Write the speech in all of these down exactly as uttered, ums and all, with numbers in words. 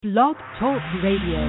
Blog Talk Radio.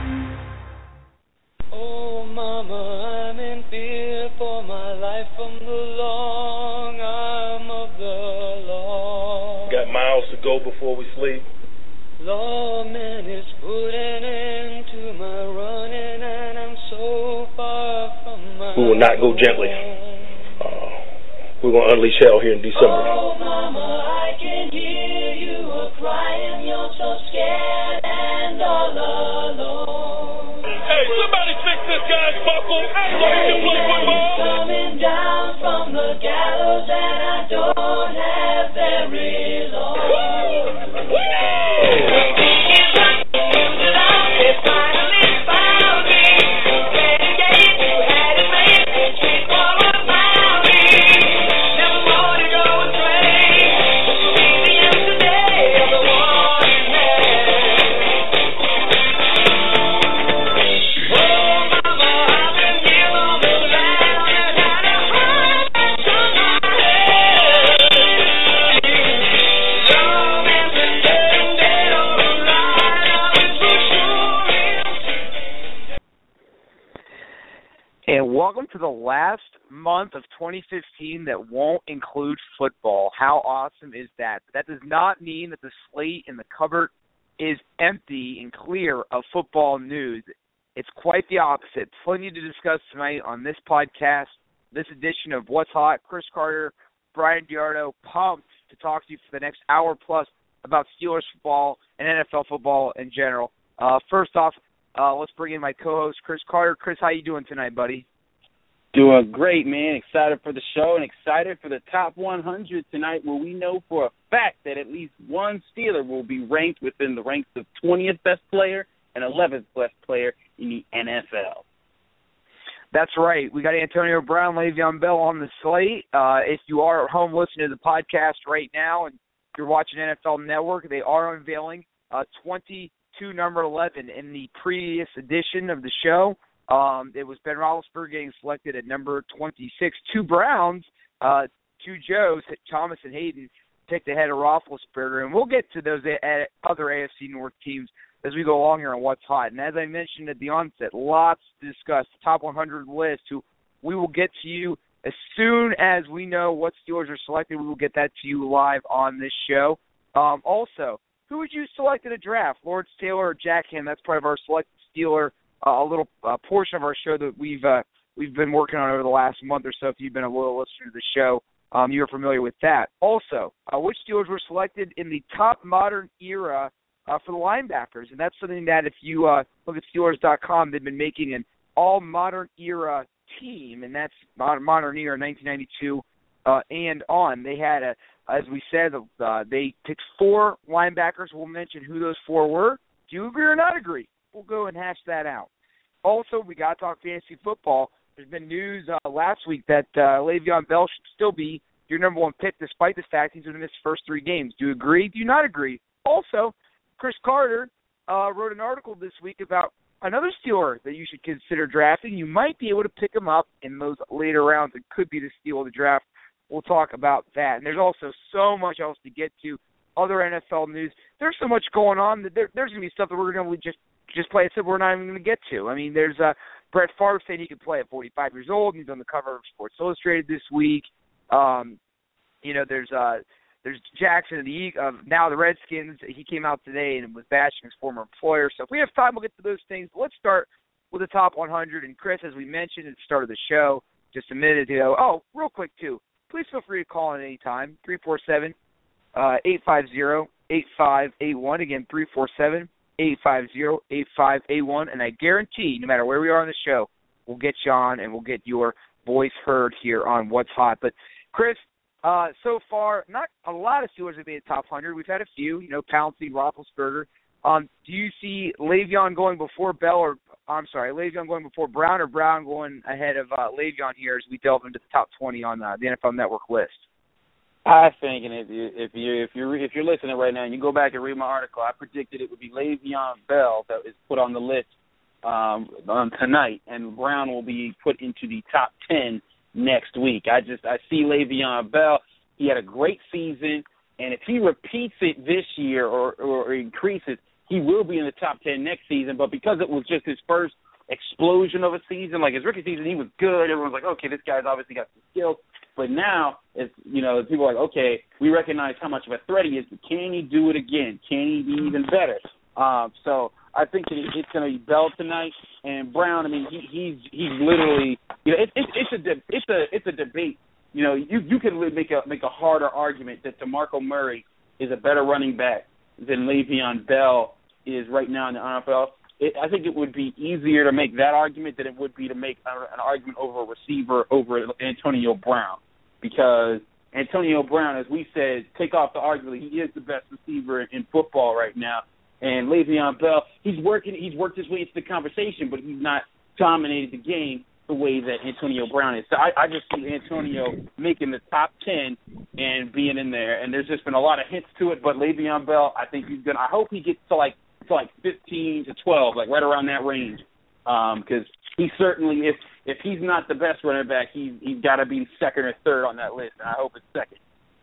Oh, Mama, I'm in fear for my life from the long arm of the law. Got miles to go before we sleep. Lawman is putting an end to my running, and I'm so far from my We will not go gently. Uh, we're going to unleash hell here in December. Oh, Mama, I can hear you a crying. You're so scared and all alone. Hey, somebody fix this guy's buckle so he can play football. Coming down from the gallows, and I don't have very long. Woo! Woo! And welcome to the last month of twenty fifteen that won't include football. How awesome is that? That does not mean that the slate in the cupboard is empty and clear of football news. It's quite the opposite. Plenty to discuss tonight on this podcast, this edition of What's Hot. Chris Carter, Brian Diardo, pumped to talk to you for the next hour plus about Steelers football and N F L football in general. Uh, first off, Uh, let's bring in my co-host, Chris Carter. Chris, how you doing tonight, buddy? Doing great, man. Excited for the show and excited for the top one hundred tonight, where we know for a fact that at least one Steeler will be ranked within the ranks of twentieth best player and eleventh best player in the N F L. That's right. We got Antonio Brown, Le'Veon Bell on the slate. Uh, if you are at home listening to the podcast right now and you're watching N F L Network, they are unveiling uh, twenty to number eleven in the previous edition of the show. Um, it was Ben Roethlisberger getting selected at number twenty-six. Two Browns, uh, two Joes, Thomas and Hayden, picked ahead of Roethlisberger. And we'll get to those a- other A F C North teams as we go along here on What's Hot. And as I mentioned at the onset, lots to discuss. The top one hundred list, who we will get to you as soon as we know what Steelers are selected. We will get that to you live on this show. Um, also, who would you select in a draft, Lawrence Taylor or Jack Ham? That's part of our Select Steeler, uh, a little uh, portion of our show that we've uh, we've been working on over the last month or so. If you've been a loyal listener to the show, um, you're familiar with that. Also, uh, which Steelers were selected in the top modern era uh, for the linebackers? And that's something that if you uh, look at Steelers dot com, they've been making an all-modern era team, and that's modern, modern era nineteen ninety-two uh, and on. They had a As we said, uh, they picked four linebackers. We'll mention who those four were. Do you agree or not agree? We'll go and hash that out. Also, we got to talk fantasy football. There's been news uh, last week that uh, Le'Veon Bell should still be your number one pick, despite the fact he's going to miss the first three games. Do you agree? Do you not agree? Also, Chris Carter uh, wrote an article this week about another Steeler that you should consider drafting. You might be able to pick him up in those later rounds. It could be the steal of the draft. We'll talk about that. And there's also so much else to get to, other N F L news. There's so much going on that there, there's going to be stuff that we're going to just just play. It's that we're not even going to get to. I mean, there's uh, Brett Favre saying he could play at forty-five years old, and he's on the cover of Sports Illustrated this week. Um, you know, there's uh, there's Jackson of the uh, now the Redskins. He came out today and was bashing his former employer. So if we have time, we'll get to those things. But let's start with the top one hundred. And Chris, as we mentioned at the start of the show just a minute ago, oh, real quick too. Please feel free to call in any time, three four seven, eight five zero, eight five eight one. Again, three four seven, eight five zero, eight five eight one. And I guarantee, no matter where we are on the show, we'll get you on and we'll get your voice heard here on What's Hot. But, Chris, uh, so far, not a lot of Steelers have made the top one hundred. We've had a few, you know, Pouncey, Roethlisberger. Um, do you see Le'Veon going before Bell or I'm sorry, Le'Veon going before Brown or Brown going ahead of uh, Le'Veon here as we delve into the top twenty on uh, the N F L Network list? I think, and if you if you if you if you're listening right now, and you go back and read my article, I predicted it would be Le'Veon Bell that is put on the list um, on tonight, and Brown will be put into the top ten next week. I just I see Le'Veon Bell. He had a great season, and if he repeats it this year or, or increases, he will be in the top ten next season, but because it was just his first explosion of a season, like his rookie season, he was good. Everyone's like, okay, this guy's obviously got some skills. But now, it's, you know, people are like, okay, we recognize how much of a threat he is, but can he do it again? Can he be even better? Um, so I think that it's going to be Bell tonight, and Brown. I mean, he, he's he's literally, you know, it, it, it's a de- it's a it's a debate. You know, you you can make a make a harder argument that DeMarco Murray is a better running back than Le'Veon Bell is right now in the N F L. It, I think it would be easier to make that argument than it would be to make an argument over a receiver over Antonio Brown, because Antonio Brown, as we said, take off the argument, he is the best receiver in football right now. And Le'Veon Bell, he's working, he's worked his way into the conversation, but he's not dominated the game the way that Antonio Brown is. So I, I just see Antonio making the top ten and being in there. And there's just been a lot of hints to it, but Le'Veon Bell, I think he's gonna. I hope he gets to like to like fifteen to twelve, like right around that range, because um, he certainly, if if he's not the best running back, he's he's got to be second or third on that list, and I hope it's second.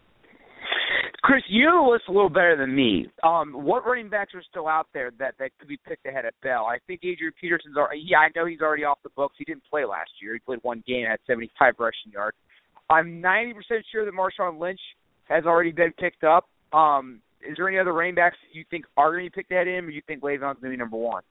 Chris, you know the list a little better than me. Um, what running backs are still out there that, that could be picked ahead of Bell? I think Adrian Peterson's already, yeah, I know he's already off the books. He didn't play last year. He played one game and had seventy-five rushing yards. I'm ninety percent sure that Marshawn Lynch has already been picked up. Um, is there any other running backs that you think are going to be picked ahead of him, or you think Le'Veon's going to be number one?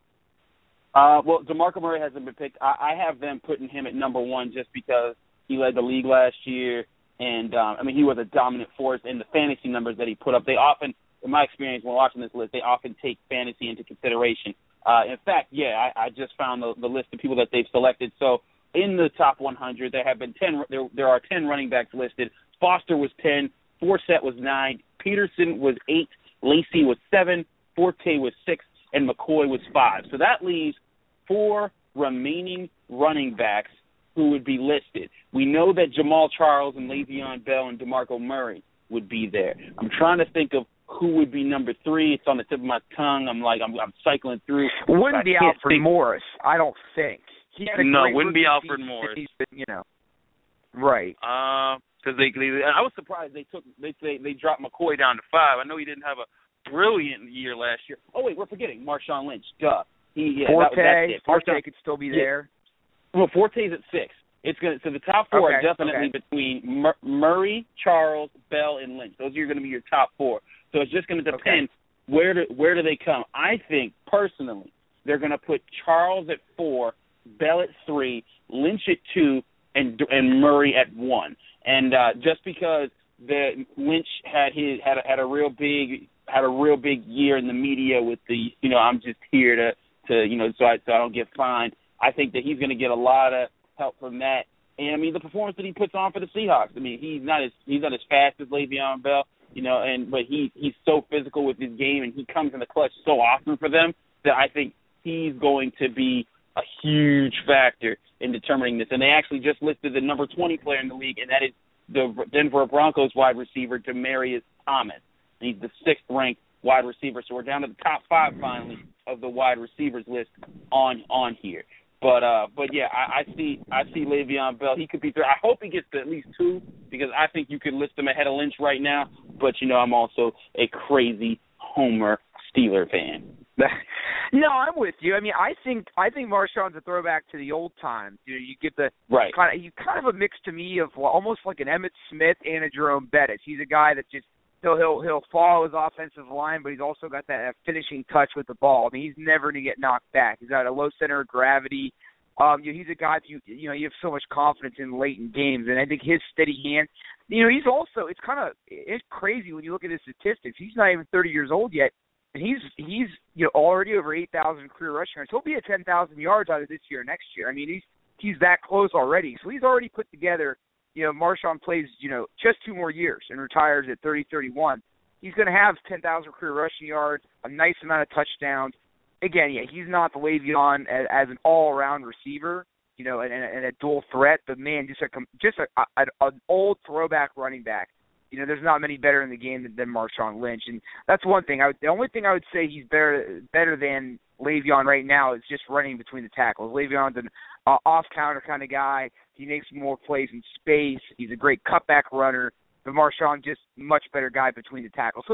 Uh, well, DeMarco Murray hasn't been picked. I, I have them putting him at number one just because he led the league last year. And, um, I mean, he was a dominant force in the fantasy numbers that he put up. They often, in my experience when watching this list, they often take fantasy into consideration. Uh, in fact, yeah, I, I just found the, the list of people that they've selected. So in the top one hundred, there have been ten. There, there are ten running backs listed. Foster was ten. Forsett was nine. Peterson was eight. Lacey was seven. Forte was six. And McCoy was five. So that leaves four remaining running backs who would be listed. We know that Jamal Charles and Le'Veon Bell and DeMarco Murray would be there. I'm trying to think of who would be number three. It's on the tip of my tongue. I'm like, I'm, I'm cycling through. Wouldn't be Alfred think. Morris, I don't think. He's no, wouldn't be Alfred Morris. He's been, you know, right. Uh, because they, they, I was surprised they took, they, they, they dropped McCoy down to five. I know he didn't have a brilliant year last year. Oh wait, we're forgetting Marshawn Lynch. Duh. He, yeah, Forte, that, that's it. Forte Marshawn, could still be yeah. there. Well, Forte's at six. It's gonna so the top four okay, are definitely okay. between Mur- Murray, Charles, Bell, and Lynch. Those are going to be your top four. So it's just going to depend okay. where do where do they come. I think personally they're going to put Charles at four, Bell at three, Lynch at two, and and Murray at one. And uh, just because the Lynch had his had a, had a real big had a real big year in the media with the you know I'm just here to to you know so I so I don't get fined. I think that he's going to get a lot of help from that. And I mean the performance that he puts on for the Seahawks. I mean he's not as he's not as fast as Le'Veon Bell, you know, and but he he's so physical with his game and he comes in the clutch so often for them that I think he's going to be a huge factor in determining this. And they actually just listed the number twenty player in the league, and that is the Denver Broncos wide receiver Demaryius Thomas. And he's the sixth ranked wide receiver. So we're down to the top five finally of the wide receivers list on on here. But uh, but yeah, I, I see I see Le'Veon Bell. He could be there. I hope he gets to at least two because I think you could list him ahead of Lynch right now. But you know, I'm also a crazy Homer Steeler fan. No, I'm with you. I mean, I think I think Marshawn's a throwback to the old times. You know, you get the right. kind of you kind of a mix to me of well, almost like an Emmitt Smith and a Jerome Bettis. He's a guy that just he'll he'll he'll follow his offensive line, but he's also got that finishing touch with the ball. I mean, he's never going to get knocked back. He's got a low center of gravity. Um, you know, he's a guy that you you know you have so much confidence in late in games, and I think his steady hand. You know, he's also it's kind of it's crazy when you look at his statistics. He's not even thirty years old yet. And he's he's you know already over eight thousand career rushing yards. He'll be at ten thousand yards out of this year, next year. I mean he's he's that close already. So he's already put together. You know Marshawn plays you know just two more years and retires at thirty thirty-one. He's going to have ten thousand career rushing yards, a nice amount of touchdowns. Again, yeah, he's not the Le'Veon as, as an all around receiver, you know, and, and a dual threat. But man, just a just a, a, an old throwback running back. You know, there's not many better in the game than, than Marshawn Lynch, and that's one thing. I would, the only thing I would say he's better better than Le'Veon right now is just running between the tackles. Le'Veon's an uh, off-counter kind of guy. He makes more plays in space. He's a great cutback runner. But Marshawn just much better guy between the tackles. So it's,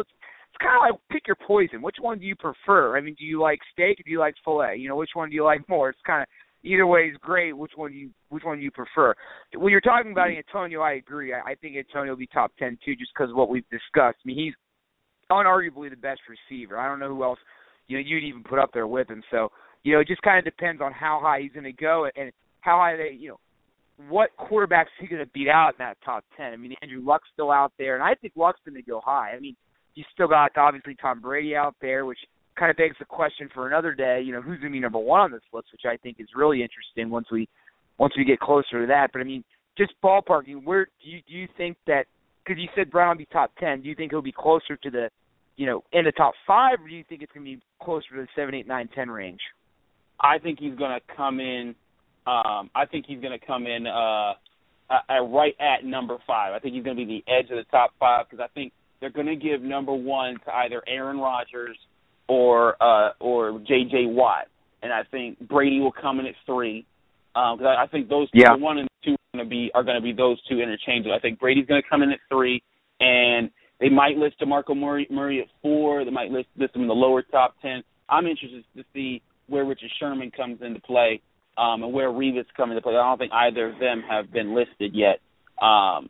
it's kind of like pick your poison. Which one do you prefer? I mean, do you like steak or do you like filet? You know, which one do you like more? It's kind of either way is great. Which one do you which one do you prefer? When you're talking about Antonio, I agree. I, I think Antonio will be top ten too, just because of what we've discussed. I mean, he's unarguably the best receiver. I don't know who else you know you'd even put up there with him. So you know, it just kind of depends on how high he's going to go and how high they you know. What quarterbacks is he going to beat out in that top ten? I mean, Andrew Luck's still out there, and I think Luck's going to go high. I mean, you still got, obviously, Tom Brady out there, which kind of begs the question for another day, you know, who's going to be number one on this list, which I think is really interesting once we once we get closer to that. But, I mean, just ballparking, where do you, do you think that – because you said Brown will be top ten. Do you think he'll be closer to the, you know, in the top five, or do you think it's going to be closer to the seven, eight, nine, ten range? I think he's going to come in – Um, I think he's going to come in uh, uh, right at number five. I think he's going to be the edge of the top five because I think they're going to give number one to either Aaron Rodgers or uh, or J J Watt, and I think Brady will come in at three. Because um, I, I think those yeah. two, one and two are going to be are going to be those two interchangeable. I think Brady's going to come in at three, and they might list DeMarco Murray, Murray at four. They might list, list him in the lower top ten. I'm interested to see where Richard Sherman comes into play. Um, and where Revis come into play. I don't think either of them have been listed yet. Um,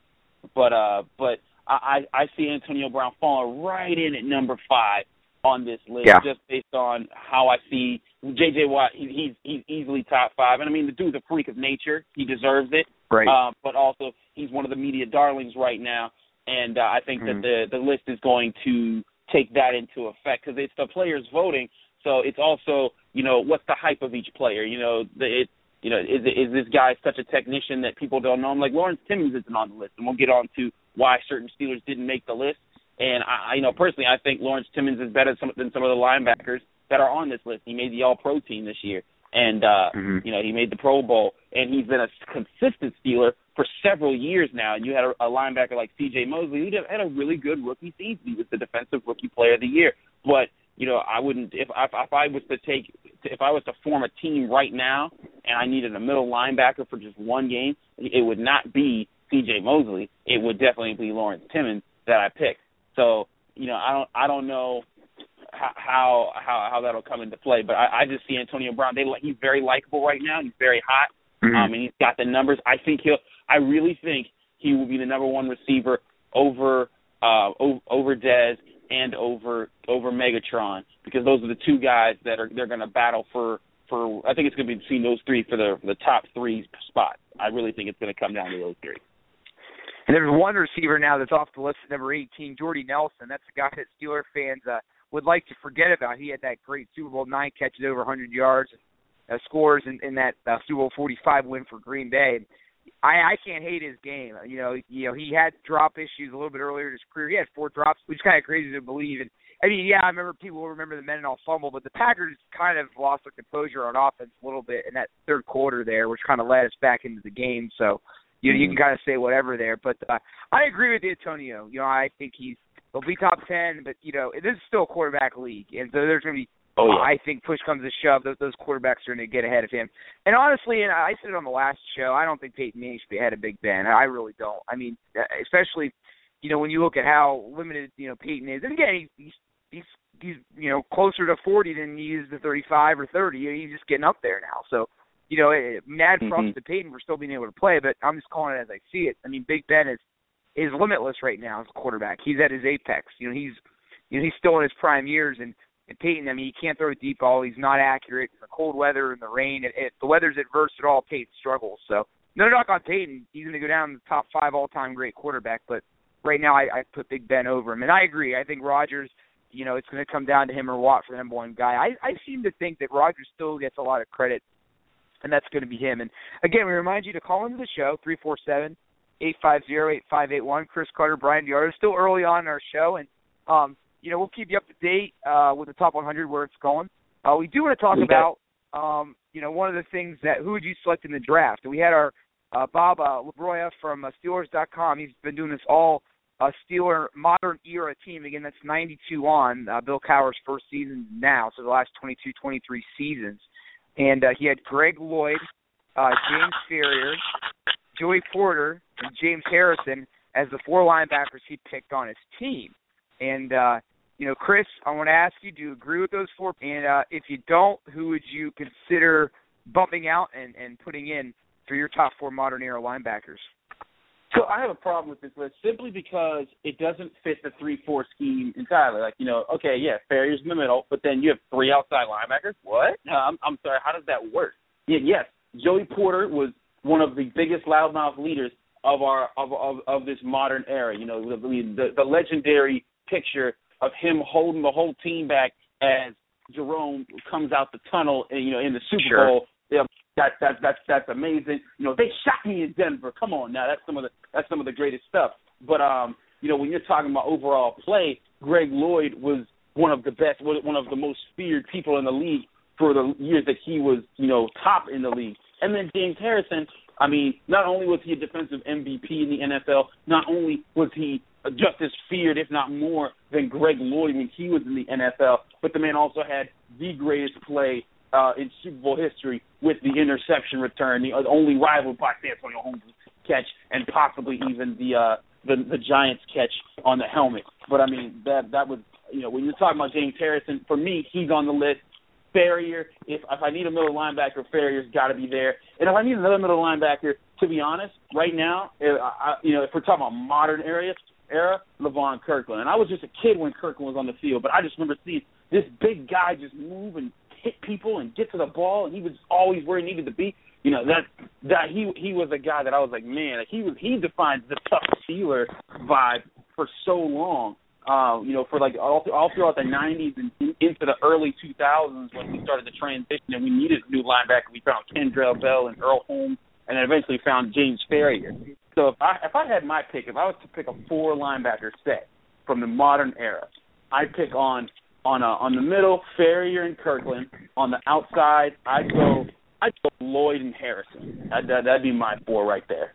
but uh, but I, I see Antonio Brown falling right in at number five on this list, yeah. just based on how I see J J Watt. He, he's he's easily top five, and I mean the dude's a freak of nature. He deserves it. Right. Um, but also he's one of the media darlings right now, and uh, I think mm-hmm. that the the list is going to take that into effect because it's the players voting. So it's also, you know, what's the hype of each player? You know, the, it, you know, is is this guy such a technician that people don't know him? Like Lawrence Timmons isn't on the list, and we'll get on to why certain Steelers didn't make the list. And I, you know, personally, I think Lawrence Timmons is better than some of the linebackers that are on this list. He made the All-Pro team this year, and uh, mm-hmm. you know, he made the Pro Bowl, and he's been a consistent Steeler for several years now. And you had a, a linebacker like C J Mosley who had a really good rookie season. He was the Defensive Rookie Player of the Year, but you know, I wouldn't if if, if I was to take if I was to form a team right now and I needed a middle linebacker for just one game, it would not be C J Mosley. It would definitely be Lawrence Timmons that I picked. So, you know, I don't I don't know how how how that'll come into play, but I, I just see Antonio Brown. They he's very likable right now. He's very hot, mm-hmm. um, and he's got the numbers. I think he'll. I really think he will be the number one receiver over uh, over, over Dez and over over Megatron, because those are the two guys that are they're going to battle for, for I think it's going to be between those three for the for the top three spots. I really think it's going to come down to those three. And there's one receiver now that's off the list at number eighteen, Jordy Nelson. That's the guy that Steeler fans uh, would like to forget about. He had that great Super Bowl nine catches over one hundred yards, uh, scores in, in that uh, Super Bowl forty-five win for Green Bay. I, I can't hate his game. You know, you know, he had drop issues a little bit earlier in his career. He had four drops, which is kind of crazy to believe. And I mean, yeah, I remember people will remember the Mendenhall fumble, but the Packers kind of lost their composure on offense a little bit in that third quarter there, which kind of led us back into the game. So you know, mm-hmm. you can kind of say whatever there. But uh, I agree with Antonio. You know, I think he's he'll be top ten, but you know, this is still a quarterback league, and so there's going to be. Oh, yeah. I think push comes to shove, those, those quarterbacks are going to get ahead of him. And honestly, and I said it on the last show, I don't think Peyton Manning should be ahead of Big Ben. I really don't. I mean, especially, you know, when you look at how limited, you know, Peyton is. And again, he's he's he's you know closer to forty than he is to thirty-five or thirty. He's just getting up there now. So, you know, mad props mm-hmm. to Peyton for still being able to play, but I'm just calling it as I see it. I mean, Big Ben is is limitless right now as a quarterback. He's at his apex. You know, he's you know he's still in his prime years. And And Peyton, I mean, he can't throw a deep ball. He's not accurate in the cold weather and the rain. If, if the weather's adverse at all, Peyton struggles. So no knock on Peyton. He's going to go down in the top five all-time great quarterback. But right now I, I put Big Ben over him. And I agree. I think Rodgers, you know, it's going to come down to him or Watt for the number one guy. I, I seem to think that Rodgers still gets a lot of credit, and that's going to be him. And, again, we remind you to call into the show, three four seven, eight five zero, eight five eight one. Chris Carter, Brian DeArdo. Still early on in our show, and um, – you know, we'll keep you up to date uh, with the top one hundred, where it's going. Uh, we do want to talk about, um, you know, one of the things that who would you select in the draft. And we had our uh, Bob uh, LaBroya from uh, Steelers dot com. He's been doing this all uh, Steeler modern era team. Again, that's ninety-two on uh, Bill Cowher's first season now, so the last twenty-two, twenty-three seasons. And uh, he had Greg Lloyd, uh, James Ferrier, Joey Porter, and James Harrison as the four linebackers he picked on his team. And, uh, you know, Chris, I want to ask you, do you agree with those four? And uh, if you don't, who would you consider bumping out and, and putting in for your top four modern era linebackers? So I have a problem with this list simply because it doesn't fit the three four scheme entirely. Like, you know, okay, yeah, Farrier's in the middle, but then you have three outside linebackers. What? No, I'm, I'm sorry, how does that work? Yeah, yes, Joey Porter was one of the biggest loudmouth leaders of our of of, of this modern era. You know, the, the, the legendary picture of him holding the whole team back as Jerome comes out the tunnel, you know, in the Super Sure. Bowl. Yeah, that that that's that's amazing. You know, they shot me in Denver. Come on now, that's some of the that's some of the greatest stuff. But um, you know, when you're talking about overall play, Greg Lloyd was one of the best, one of the most feared people in the league for the years that he was, you know, top in the league. And then James Harrison, I mean, not only was he a defensive M V P in the N F L, not only was he just as feared, if not more, than Greg Lloyd when he was in the N F L, but the man also had the greatest play uh, in Super Bowl history with the interception return, the only rivaled by Antonio Holmes' catch, and possibly even the, uh, the the Giants' catch on the helmet. But, I mean, that that was, you know, when you're talking about James Harrison, for me, he's on the list. Farrier, if if I need a middle linebacker, Farrier's got to be there. And if I need another middle linebacker, to be honest, right now, if, I, you know, if we're talking about modern areas, era, Levon Kirkland. And I was just a kid when Kirkland was on the field, but I just remember seeing this big guy just move and hit people and get to the ball, and he was always where he needed to be. You know, that that he he was a guy that I was like, man, he was he defined the tough Steeler vibe for so long. Uh, you know, for like all, all throughout the nineties and into the early two thousands when we started the transition and we needed a new linebacker. We found Kendrell Bell and Earl Holmes, and then eventually found James Farrier. So if I if I had my pick, if I was to pick a four linebacker set from the modern era, I'd pick on on a, on the middle Farrier and Kirkland. On the outside, I'd go I'd go Lloyd and Harrison. That'd, that'd be my four right there.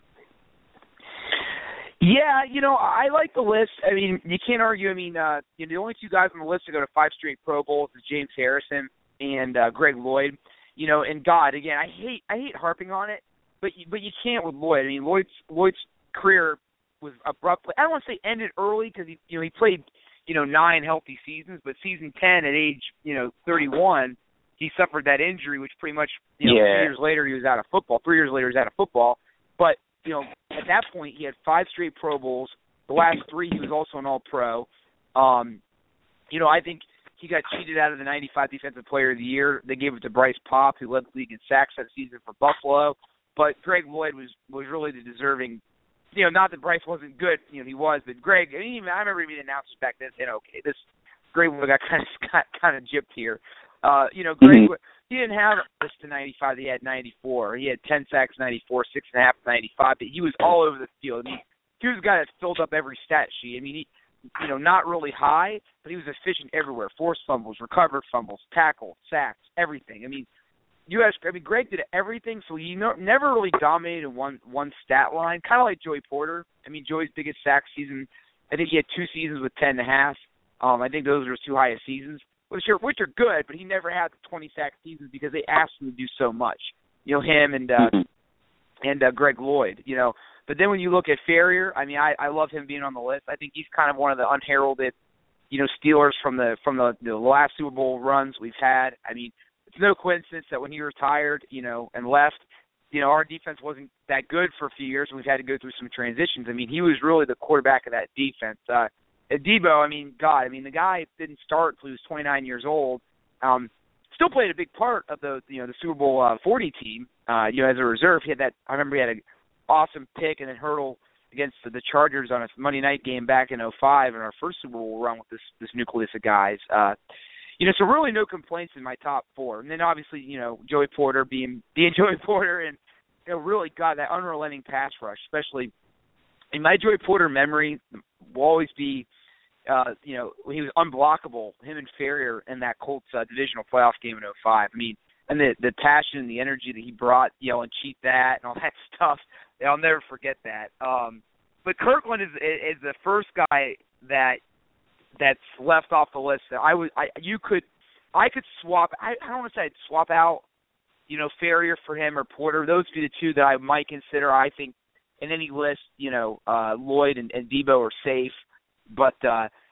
Yeah, you know, I like the list. I mean, you can't argue. I mean, uh, you know, the only two guys on the list to go to five straight Pro Bowls is James Harrison and uh, Greg Lloyd. You know, and God, again, I hate I hate harping on it, but you, but you can't with Lloyd. I mean, Lloyd's Lloyd's career was abruptly. I don't want to say ended early because he you know he played you know nine healthy seasons, but season ten at age you know thirty-one, he suffered that injury, which pretty much you know yeah. three years later he was out of football. Three years later he was out of football, but. You know, at that point, he had five straight Pro Bowls. The last three, he was also an All-Pro. Um, you know, I think he got cheated out of the ninety-five Defensive Player of the Year. They gave it to Bryce Popp, who led the league in sacks that season for Buffalo. But Greg Lloyd was, was really the deserving, you know, not that Bryce wasn't good, you know, he was, but Greg, I mean, I remember even announcers back then saying, okay, this Greg Lloyd got kind of, got kind of gypped here. Uh, you know, Greg, mm-hmm. he didn't have this to ninety-five. He had ninety-four. He had ten sacks, ninety-four, six and a half, ninety-five. But he was all over the field. I mean, he was a guy that filled up every stat sheet. I mean, he, you know, not really high, but he was efficient everywhere. Forced fumbles, recovered fumbles, tackle, sacks, everything. I mean, you ask, I mean, Greg did everything, so he no, never really dominated one one stat line. Kind of like Joey Porter. I mean, Joey's biggest sack season, I think he had two seasons with ten and a half. Um, I think those were his two highest seasons. Which are, which are good, but he never had the twenty sack seasons because they asked him to do so much. You know, him and uh, mm-hmm. and uh, Greg Lloyd. You know, but then when you look at Farrier, I mean, I, I love him being on the list. I think he's kind of one of the unheralded, you know, Steelers from the from the, the last Super Bowl runs we've had. I mean, it's no coincidence that when he retired, you know, and left, you know, our defense wasn't that good for a few years, and we've had to go through some transitions. I mean, he was really the quarterback of that defense. Uh, Debo, I mean, God, I mean, the guy didn't start until he was twenty-nine years old. Um, still played a big part of the, you know, the Super Bowl uh, forty team. Uh, you know, as a reserve, he had that. I remember he had an awesome pick and then hurdle against the, the Chargers on a Monday night game back in oh five in our first Super Bowl run with this this nucleus of guys. Uh, you know, so really no complaints in my top four. And then obviously, you know, Joey Porter being being Joey Porter, and you know, really got that unrelenting pass rush, especially in my Joey Porter memory will always be. Uh, you know, he was unblockable, him and Farrier in that Colts uh, divisional playoff game in oh five. I mean, and the the passion and the energy that he brought, you know, and cheat that and all that stuff, I'll never forget that. Um, but Kirkland is is the first guy that that's left off the list. That I would, I you could, I could swap. I, I don't want to say I'd swap out, you know, Farrier for him or Porter. Those would be the two that I might consider. I think in any list, you know, uh, Lloyd and, and Debo are safe. But uh,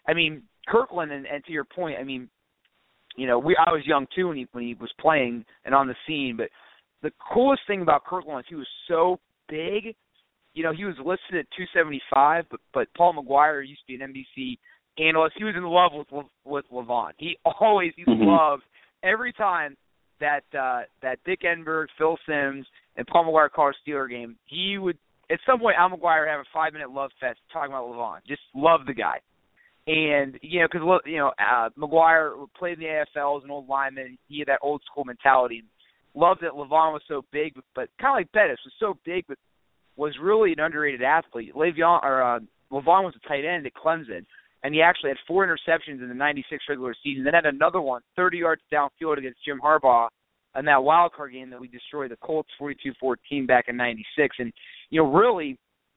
I mean, Kirkland, and, and to your point, I mean, you know, we I was young too when he when he was playing and on the scene, but the coolest thing about Kirkland is he was so big. You know, he was listed at two seventy-five, but but Paul McGuire used to be an N B C analyst. He was in love with with Levant. He always he mm-hmm. loved every time that uh, that Dick Enberg, Phil Simms, and Paul McGuire called a Steeler game. He would at some point Al McGuire would have a five minute love fest talking about Levant. Just loved the guy. And, you know, because, you know, uh, McGuire played in the A F L as an old lineman. He had that old school mentality. Loved that Levant was so big, but, but kind of like Bettis, was so big, but was really an underrated athlete. Le'Veon, or uh, Levant was a tight end at Clemson, and he actually had four interceptions in the ninety-six regular season. Then had another one, thirty yards downfield against Jim Harbaugh in that wild card game that we destroyed the Colts forty-two fourteen back in ninety-six. And, you know, really,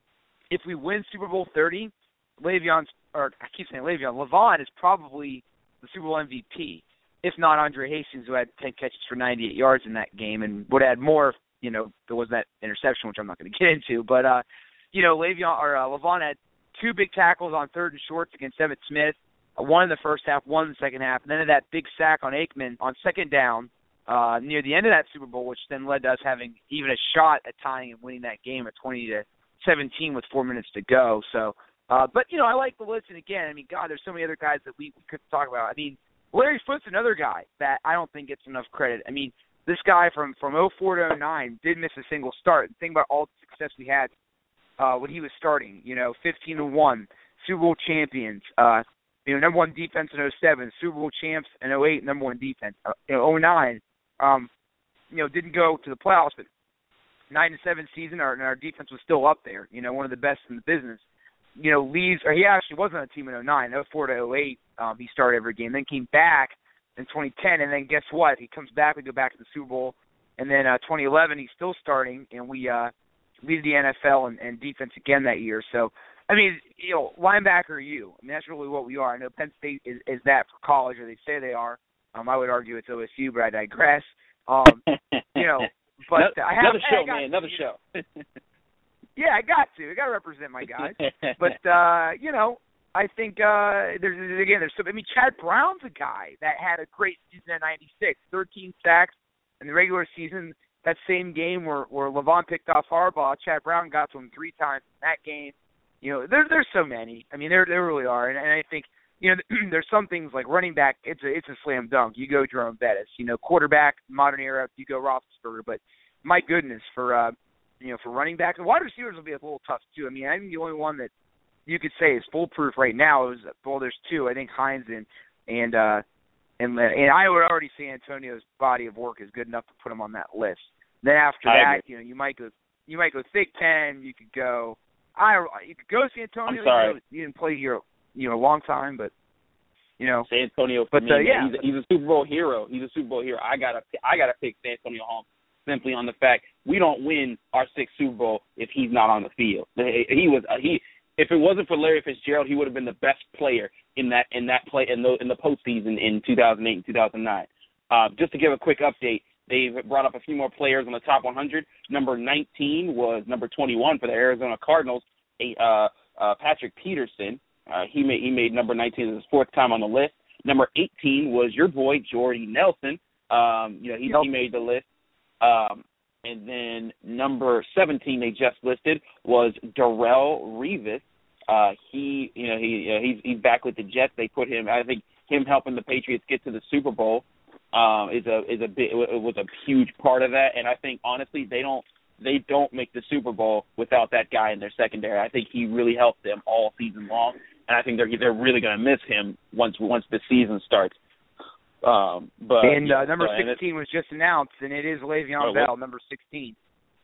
if we win Super Bowl thirty, Le'Veon's, or I keep saying Le'Veon, Levant is probably the Super Bowl M V P, if not Andre Hastings, who had ten catches for ninety-eight yards in that game and would add more if, you know, there was that interception, which I'm not going to get into. But, uh, you know, Le'Veon, or uh, Levant had two big tackles on third and shorts against Emmitt Smith, uh, one in the first half, one in the second half, and then that big sack on Aikman on second down uh, near the end of that Super Bowl, which then led to us having even a shot at tying and winning that game at twenty to seventeen with four minutes to go. So, Uh, but, you know, I like the list. And, again, I mean, God, there's so many other guys that we, we could talk about. I mean, Larry Foote's another guy that I don't think gets enough credit. I mean, this guy from, from oh four to oh nine didn't miss a single start. And think about all the success we had uh, when he was starting, you know, fifteen to one, Super Bowl champions, uh, you know, number one defense in oh seven, Super Bowl champs in oh eight, number one defense. Uh, you know, oh nine, um, you know, didn't go to the playoffs, but nine to seven season, our, our defense was still up there, you know, one of the best in the business. You know, leaves, or he actually wasn't on a team in oh nine, oh four to oh eight, um, he started every game, then came back in twenty ten, and then guess what? He comes back, we go back to the Super Bowl, and then uh, twenty eleven, he's still starting, and we uh, lead the N F L and, and defense again that year. So, I mean, you know, linebacker are you. I mean, that's really what we are. I know Penn State is, is that for college, or they say they are. Um, I would argue it's O S U, but I digress. Um, you know, but another, I have, another show, I got, man, another show. Yeah, I got to. I got to represent my guys. But, uh, you know, I think, uh, there's again, there's some, I mean, Chad Brown's a guy that had a great season at ninety-six, thirteen sacks in the regular season. That same game where, where Levant picked off Harbaugh, Chad Brown got to him three times in that game. You know, there, there's so many. I mean, there there really are. And, and I think, you know, there's some things like running back, it's a, it's a slam dunk. You go Jerome Bettis. You know, quarterback, modern era, you go Roethlisberger. But my goodness, for, uh, you know, for running back. And wide receivers will be a little tough, too. I mean, I think the only one that you could say is foolproof right now is, well, there's two. I think Hines and and uh, and, and I would already say Antonio's body of work is good enough to put him on that list. Then after I that, agree. you know, you might go you might go thick ten. You could go I you could go San Antonio. I'm sorry. You, know, you didn't play here, you know, a long time, but you know, San Antonio for but, me, uh, man, yeah. he's, a, he's a Super Bowl hero. He's a Super Bowl hero. I gotta I gotta pick San Antonio home. Simply on the fact we don't win our sixth Super Bowl if he's not on the field. He was he. If it wasn't for Larry Fitzgerald, he would have been the best player in that in that play in the in the postseason in two thousand eight and two thousand nine. Uh, just to give a quick update, they've brought up a few more players on the top one hundred. Number nineteen was number twenty-one for the Arizona Cardinals, a, uh, uh, Patrick Peterson. Uh, he made he made number nineteen his fourth time on the list. Number eighteen was your boy Jordy Nelson. Um, you know he, Yep. he made the list. Um, and then number seventeen they just listed was Darrelle Revis. Uh, he, you know, he uh, he's he's back with the Jets. They put him. I think him helping the Patriots get to the Super Bowl um, is a is a bit it was a huge part of that. And I think honestly they don't they don't make the Super Bowl without that guy in their secondary. I think he really helped them all season long, and I think they're they're really going to miss him once once the season starts. Um, but and uh, number uh, sixteen was just announced, and it is Le'Veon oh, Bell, what? number sixteen.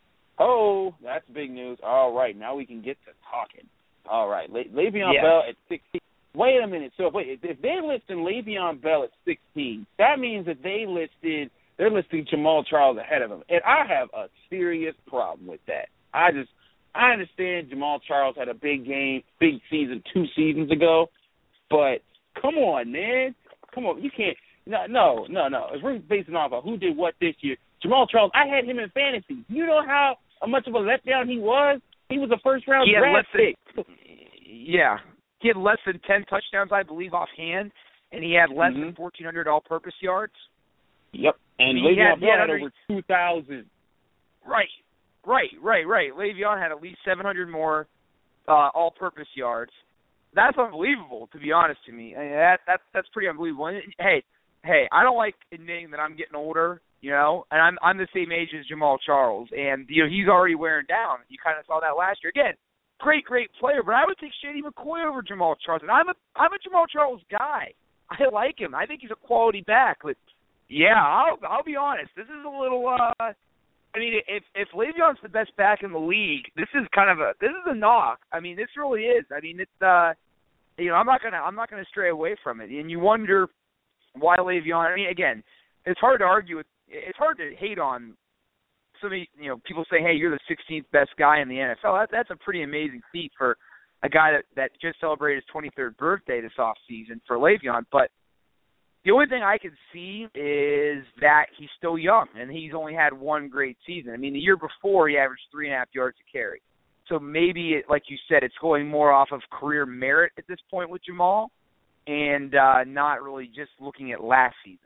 Oh, that's big news. All right, now we can get to talking. All right, Le- Le'Veon yes. Bell at sixteen. Wait a minute. So wait, if they're listing Le'Veon Bell at sixteen, that means that they listed they're listing Jamal Charles ahead of him, and I have a serious problem with that. I just I understand Jamal Charles had a big game, big season two seasons ago, but come on, man, come on, you can't. No, no, no, no. If we're basing off of who did what this year, Jamal Charles, I had him in fantasy. You know how much of a letdown he was? He was a first-round He had draft less than, pick. yeah, he had less than ten touchdowns, I believe, offhand, and he had less mm-hmm. than fourteen hundred all-purpose yards. Yep, and He had- Le'Veon he Bell had had under- over two thousand. Right, right, right, right. Le'Veon had at least seven hundred more uh, all-purpose yards. That's unbelievable, to be honest to me. I mean, that that's that's pretty unbelievable. And, hey, hey, I don't like admitting that I'm getting older, you know, and I'm I'm the same age as Jamal Charles, and you know he's already wearing down. You kind of saw that last year. Again, great, great player, but I would take Shady McCoy over Jamal Charles, and I'm a I'm a Jamal Charles guy. I like him. I think he's a quality back, but yeah, I'll I'll be honest. This is a little. Uh, I mean, if if Le'Veon's the best back in the league, this is kind of a this is a knock. I mean, this really is. I mean, it's uh, you know, I'm not gonna I'm not gonna stray away from it. And you wonder why Le'Veon. I mean, again, it's hard to argue with. It's hard to hate on so many. You know, people say, hey, you're the sixteenth best guy in the N F L. That, that's a pretty amazing feat for a guy that that just celebrated his twenty-third birthday this off season for Le'Veon, but. The only thing I can see is that he's still young, and he's only had one great season. I mean, the year before, he averaged three and a half yards a carry. So maybe, it, like you said, it's going more off of career merit at this point with Jamal and uh, not really just looking at last season.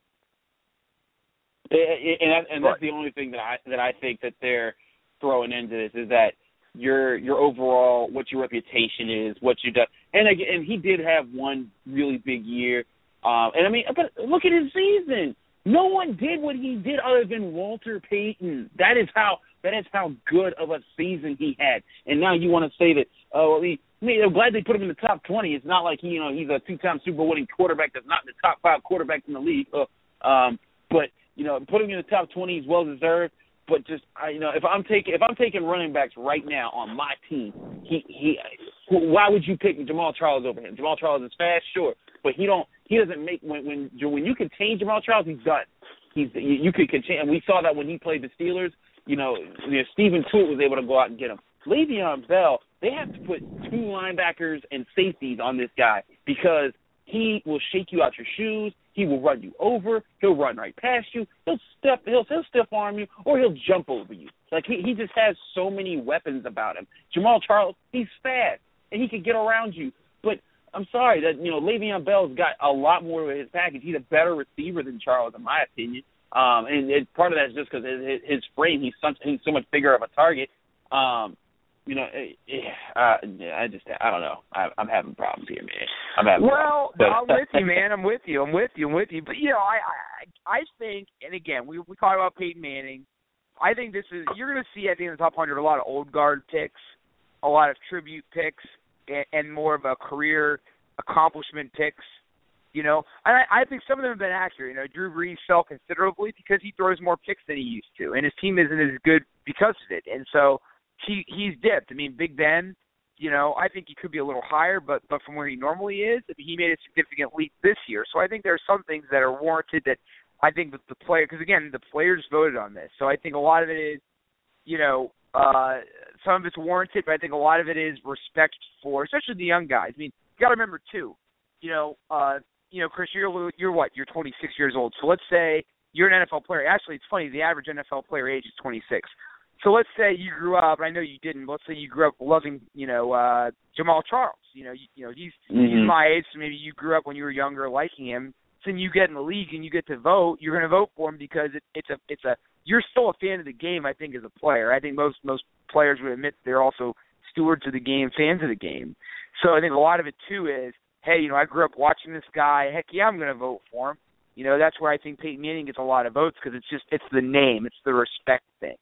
And, and that's the only thing that I that I think that they're throwing into this is that your your overall, what your reputation is, what you do. And, again, and he did have one really big year. Um, and I mean, but look at his season. No one did what he did other than Walter Payton. That is how that is how good of a season he had. And now you want to say that? Oh, I mean, I mean, I'm glad they put him in the top twenty. It's not like he, you know, he's a two-time Super Bowl winning quarterback that's not in the top five quarterbacks in the league. Uh, um, but you know, put him in the top twenty is well deserved. But just I, you know, if I'm taking if I'm taking running backs right now on my team, he he, why would you pick Jamal Charles over him? Jamal Charles is fast, sure, but he don't. He doesn't make when when when you contain Jamal Charles, he's done. He's you, you could contain, and we saw that when he played the Steelers. You know, you know Stephen Tuitt was able to go out and get him. Le'Veon Bell, they have to put two linebackers and safeties on this guy because he will shake you out your shoes. He will run you over. He'll run right past you. He'll step. He'll he'll stiff arm you, or he'll jump over you. Like he he just has so many weapons about him. Jamal Charles, he's fast and he can get around you, but. I'm sorry that you know Le'Veon Bell's got a lot more of his package. He's a better receiver than Charles, in my opinion. Um, and it, part of that is just because his, his frame, he's, such, he's so much bigger of a target. Um, you know, uh, I just I don't know. I, I'm having problems here, man. I'm having well, problems. I'm with you, man. I'm with you. I'm with you. I'm with you. But you know, I I, I think, and again, we we talk about Peyton Manning. I think this is you're going to see. I think in the top one hundred a lot of old guard picks, a lot of tribute picks. And more of a career accomplishment picks, you know. And I, I think some of them have been accurate. You know, Drew Brees fell considerably because he throws more picks than he used to, and his team isn't as good because of it. And so he he's dipped. I mean, Big Ben, you know, I think he could be a little higher, but but from where he normally is, I mean, he made a significant leap this year. So I think there are some things that are warranted that I think that the player, because again, the players voted on this. So I think a lot of it is, you know, Uh, some of it's warranted, but I think a lot of it is respect for, especially the young guys. I mean, you got to remember too, you know, uh, you know, Chris, you're you're what? You're twenty-six years old. So let's say you're an N F L player. Actually, it's funny. The average N F L player age is twenty-six. So let's say you grew up. I know you didn't. But let's say you grew up loving, you know, uh, Jamal Charles. You know, you, you know, he's mm-hmm. he's my age. So maybe you grew up when you were younger liking him. So when you get in the league and you get to vote, you're going to vote for him because it, it's a it's a you're still a fan of the game, I think, as a player. I think most most players would admit they're also stewards of the game, fans of the game. So I think a lot of it, too, is, hey, you know, I grew up watching this guy. Heck, yeah, I'm going to vote for him. You know, that's where I think Peyton Manning gets a lot of votes because it's just it's the name. It's the respect thing.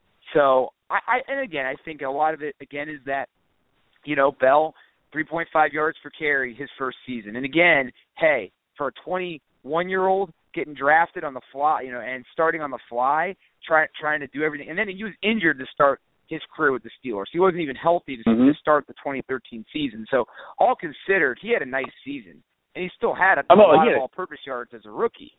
So, I, I and again, I think a lot of it, again, is that, you know, Bell, three point five yards per carry his first season. And again, hey, for a twenty-one-year-old, getting drafted on the fly, you know, and starting on the fly, trying trying to do everything. And then he was injured to start his career with the Steelers. He wasn't even healthy to, mm-hmm. to start the twenty thirteen season. So all considered, he had a nice season. And he still had a, a know, lot yeah. of all-purpose yards as a rookie.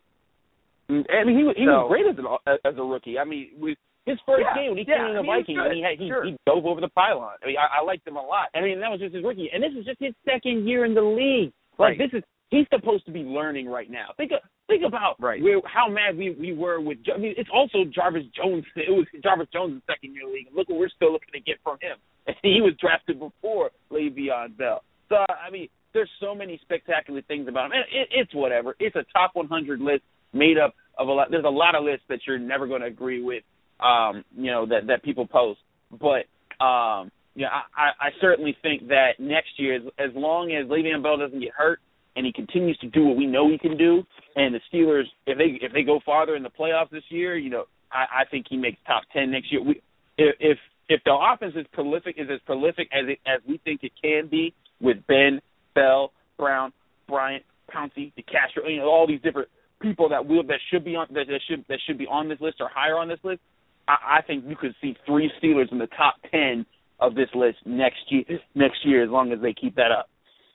I mean, he, he so, was great as, an, as a rookie. I mean, with his first yeah, game when he yeah, came in the I mean, Vikings, and he, had, he, sure. he dove over the pylon. I mean, I, I liked him a lot. I mean, that was just his rookie. And this is just his second year in the league. Like, right. this is he's supposed to be learning right now. Think of, think about right. where, how mad we, we were with – I mean, it's also Jarvis Jones. It was Jarvis Jones' second year league. And look what we're still looking to get from him. And he was drafted before Le'Veon Bell. So, I mean, there's so many spectacular things about him. And it, it's whatever. It's a top one hundred list made up of a lot. There's a lot of lists that you're never going to agree with, um, you know, that, that people post. But, um, yeah, I, I certainly think that next year, as, as long as Le'Veon Bell doesn't get hurt and he continues to do what we know he can do, and the Steelers, if they if they go farther in the playoffs this year, you know, I, I think he makes top ten next year. We, if, if if the offense is prolific, is as prolific as it, as we think it can be with Ben, Bell, Brown, Bryant, Pouncey, DeCastro, you know, all these different people that will that should be on that, that should that should be on this list or higher on this list, I, I think you could see three Steelers in the top ten of this list next year. Next year, as long as they keep that up.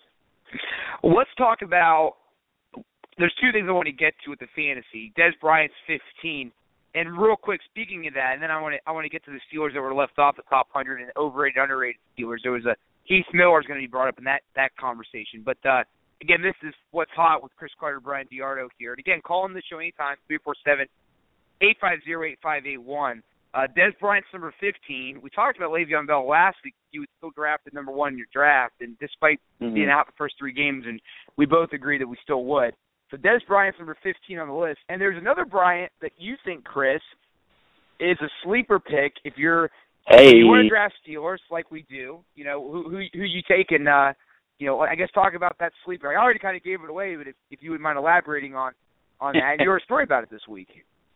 Well, let's talk about. There's two things I want to get to with the fantasy. Dez Bryant's fifteen, and real quick, speaking of that, and then I want to I want to get to the Steelers that were left off the top one hundred and overrated, underrated Steelers. There was a Heath Miller is going to be brought up in that that conversation, but uh, again, this is what's hot with Chris Carter, Brian Diardo here, and again, call in the show anytime three four seven, eight five zero, eight five eight one. Uh, Dez Bryant's number fifteen. We talked about Le'Veon Bell last week. He was still drafted number one in your draft, and despite mm-hmm. being out the first three games, and we both agree that we still would. So Dez Bryant's number fifteen on the list. And there's another Bryant that you think, Chris, is a sleeper pick if you're hey. if you want to draft Steelers like we do. You know, who who, who you take and, uh, you know, I guess talk about that sleeper. I already kind of gave it away, but if, if you would mind elaborating on, on that. And you wrote a story about it this week.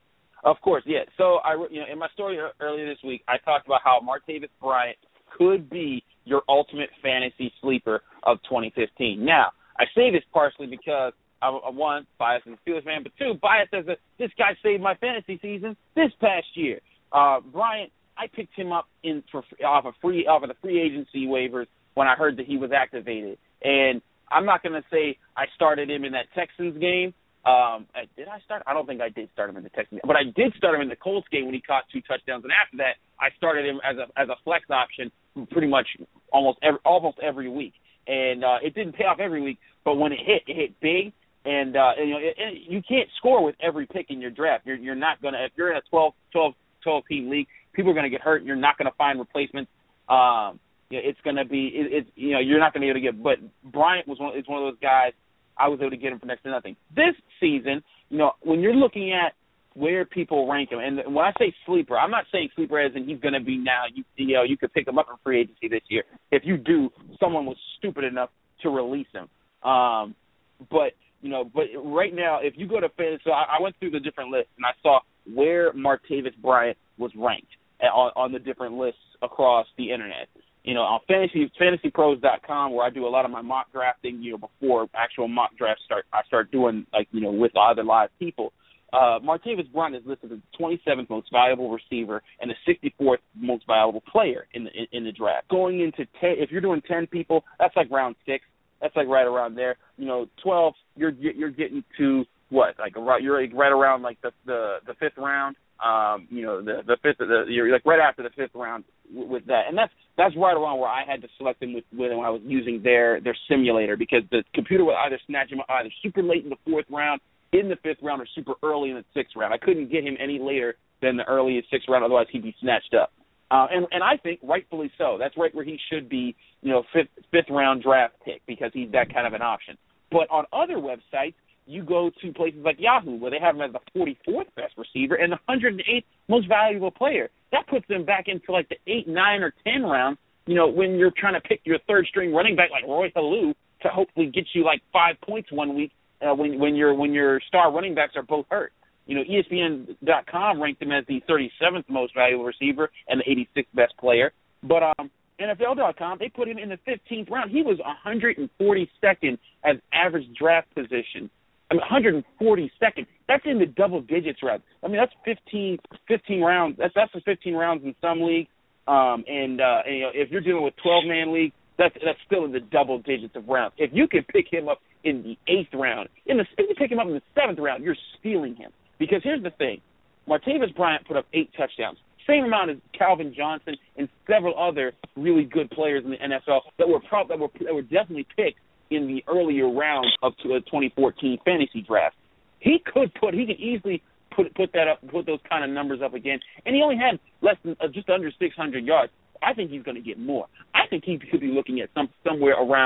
Of course, yeah. So I, you know, in my story earlier this week, I talked about how Martavis Bryant could be your ultimate fantasy sleeper of twenty fifteen. Now, I say this partially because I'm one, biased as a Steelers fan, but two, biased as a this guy saved my fantasy season this past year. Uh, Bryant, I picked him up in for off a free off of the free agency waivers when I heard that he was activated, and I'm not going to say I started him in that Texans game. Um, did I start? I don't think I did start him in the Texans, but I did start him in the Colts game when he caught two touchdowns, and after that, I started him as a as a flex option pretty much almost every, almost every week, and uh, it didn't pay off every week, but when it hit, it hit big, and, uh, and you know it, it, you can't score with every pick in your draft. You're you're not gonna if you're in a twelve, twelve, twelve team league, people are gonna get hurt, and you're not gonna find replacements. Um, you know, it's gonna be it, it's you know you're not gonna be able to get. But Bryant was one. It's one of those guys. I was able to get him for next to nothing. This season, you know, when you're looking at where people rank him, and when I say sleeper, I'm not saying sleeper as in he's going to be now. You, you know, you could pick him up in free agency this year. If you do, someone was stupid enough to release him. Um, but you know, but right now, if you go to fantasy, so I, I went through the different lists and I saw where Martavis Bryant was ranked on, on the different lists across the internet. You know, on fantasy fantasy pros dot com, where I do a lot of my mock drafting, you know, before actual mock drafts start, I start doing, like, you know, with other live people. Uh, Martavis Bryant is listed as the twenty-seventh most valuable receiver and the sixty-fourth most valuable player in the in, in the draft. Going into ten, if you're doing ten people, that's like round six. That's like right around there. You know, twelve, you're you're getting to what? Like you're like right around like the the, the fifth round. Um, you know, the the fifth, the, you're like right after the fifth round w- with that, and that's that's right around where I had to select them with, with when I was using their their simulator, because the computer would either snatch him either super late in the fourth round, in the fifth round, or super early in the sixth round. I couldn't get him any later than the earliest sixth round, otherwise he'd be snatched up. Uh, and and I think rightfully so. That's right where he should be, you know, fifth fifth round draft pick, because he's that kind of an option. But on other websites, you go to places like Yahoo, where they have him as the forty-fourth best receiver and the one hundred eighth most valuable player. That puts them back into like the eight, nine, or ten rounds, you know, when you're trying to pick your third-string running back like Roy Halou to hopefully get you like five points one week uh, when when your when your star running backs are both hurt. You know, E S P N dot com ranked him as the thirty-seventh most valuable receiver and the eighty-sixth best player. But um, N F L dot com, they put him in the fifteenth round. He was one hundred forty-second as average draft position. I mean, one hundred forty-second. That's in the double digits round. I mean, that's fifteen, fifteen rounds. That's that's the fifteen rounds in some leagues. Um, and, uh, and you know, if you're dealing with twelve-man leagues, that's that's still in the double digits of rounds. If you can pick him up in the eighth round, in the if you pick him up in the seventh round, you're stealing him. Because here's the thing, Martavis Bryant put up eight touchdowns, same amount as Calvin Johnson and several other really good players in the N F L that were prob- that were that were definitely picked in the earlier rounds of the twenty fourteen fantasy draft. He could put, he could easily put put that up, put those kind of numbers up again, and he only had less than uh, just under six hundred yards. I think he's going to get more. I think he could be looking at some somewhere around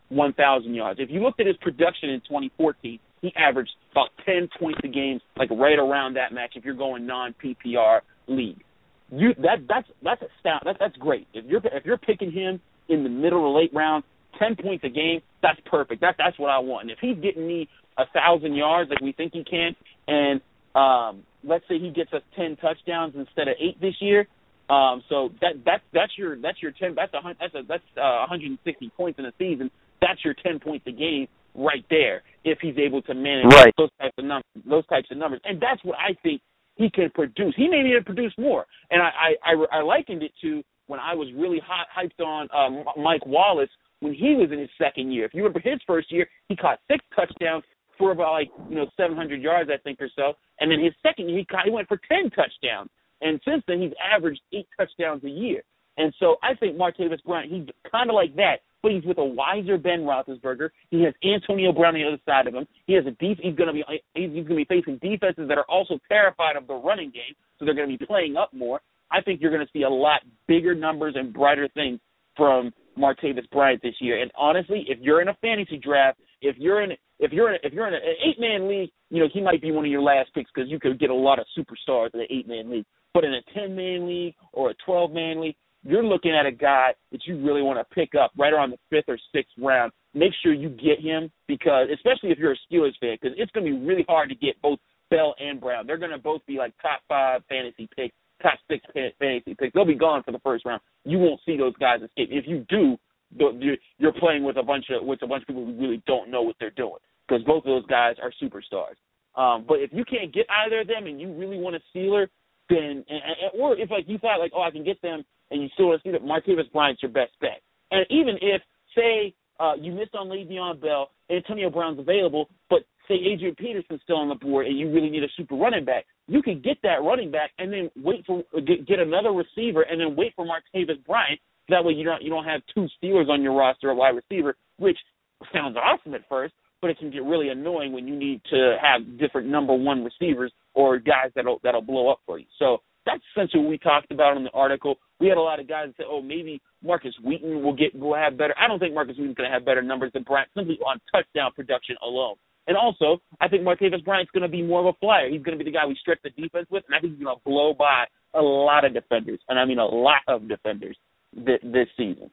one thousand yards. If you looked at his production in twenty fourteen, he averaged about ten points a game, like right around that match if you're going non-P P R league. You that that's that's astounding. That, that's great. If you're if you're picking him in the middle or late round, ten points a game, that's perfect. That that's what I want. And if he's getting me a thousand yards like we think he can, and um, let's say he gets us ten touchdowns instead of eight this year, um, so that that that's your that's your ten that's a that's a, that's uh, one hundred sixty points in a season. That's your ten points a game right there if he's able to manage right. those types of numbers. Those types of numbers, and that's what I think he can produce. He may need to produce more, and I I, I, I likened it to when I was really hot, hyped on um, Mike Wallace when he was in his second year. If you remember his first year, he caught six touchdowns for about like you know seven hundred yards, I think, or so, and then his second year he caught, he went for ten touchdowns, and since then he's averaged eight touchdowns a year. And so I think Martavis Bryant, he's kind of like that, but he's with a wiser Ben Roethlisberger. He has Antonio Brown on the other side of him. He has a def- he's going to be he's going to be facing defenses that are also terrified of the running game, so they're going to be playing up more. I think you're going to see a lot bigger numbers and brighter things from Martavis Bryant this year. And honestly, if you're in a fantasy draft, if you're in if you're in if you're in an eight-man league, you know he might be one of your last picks because you could get a lot of superstars in an eight-man league. But in a ten-man league or a twelve-man league, you're looking at a guy that you really want to pick up right around the fifth or sixth round. Make sure you get him because, especially if you're a Steelers fan, because it's going to be really hard to get both Bell and Brown. They're going to both be like top five fantasy picks, top six fantasy picks. They'll be gone for the first round. You won't see those guys escape. If you do, you're playing with a bunch of with a bunch of people who really don't know what they're doing because both of those guys are superstars. Um, but if you can't get either of them and you really want a Steeler, then and, or if like you thought like oh I can get them. And you still want to see that Martavis Bryant's your best bet. And even if, say, uh, you missed on Le'Veon Bell, Antonio Brown's available, but say Adrian Peterson's still on the board and you really need a super running back, you can get that running back and then wait for get, get another receiver and then wait for Martavis Bryant. That way you don't you don't have two Steelers on your roster, a wide receiver, which sounds awesome at first, but it can get really annoying when you need to have different number one receivers or guys that'll that'll blow up for you. So that's essentially what we talked about in the article. We had a lot of guys that said, oh, maybe Marcus Wheaton will get will have better. I don't think Marcus Wheaton's going to have better numbers than Bryant simply on touchdown production alone. And also, I think Martavis Bryant's going to be more of a flyer. He's going to be the guy we stretch the defense with, and I think he's going to blow by a lot of defenders, and I mean a lot of defenders th- this season.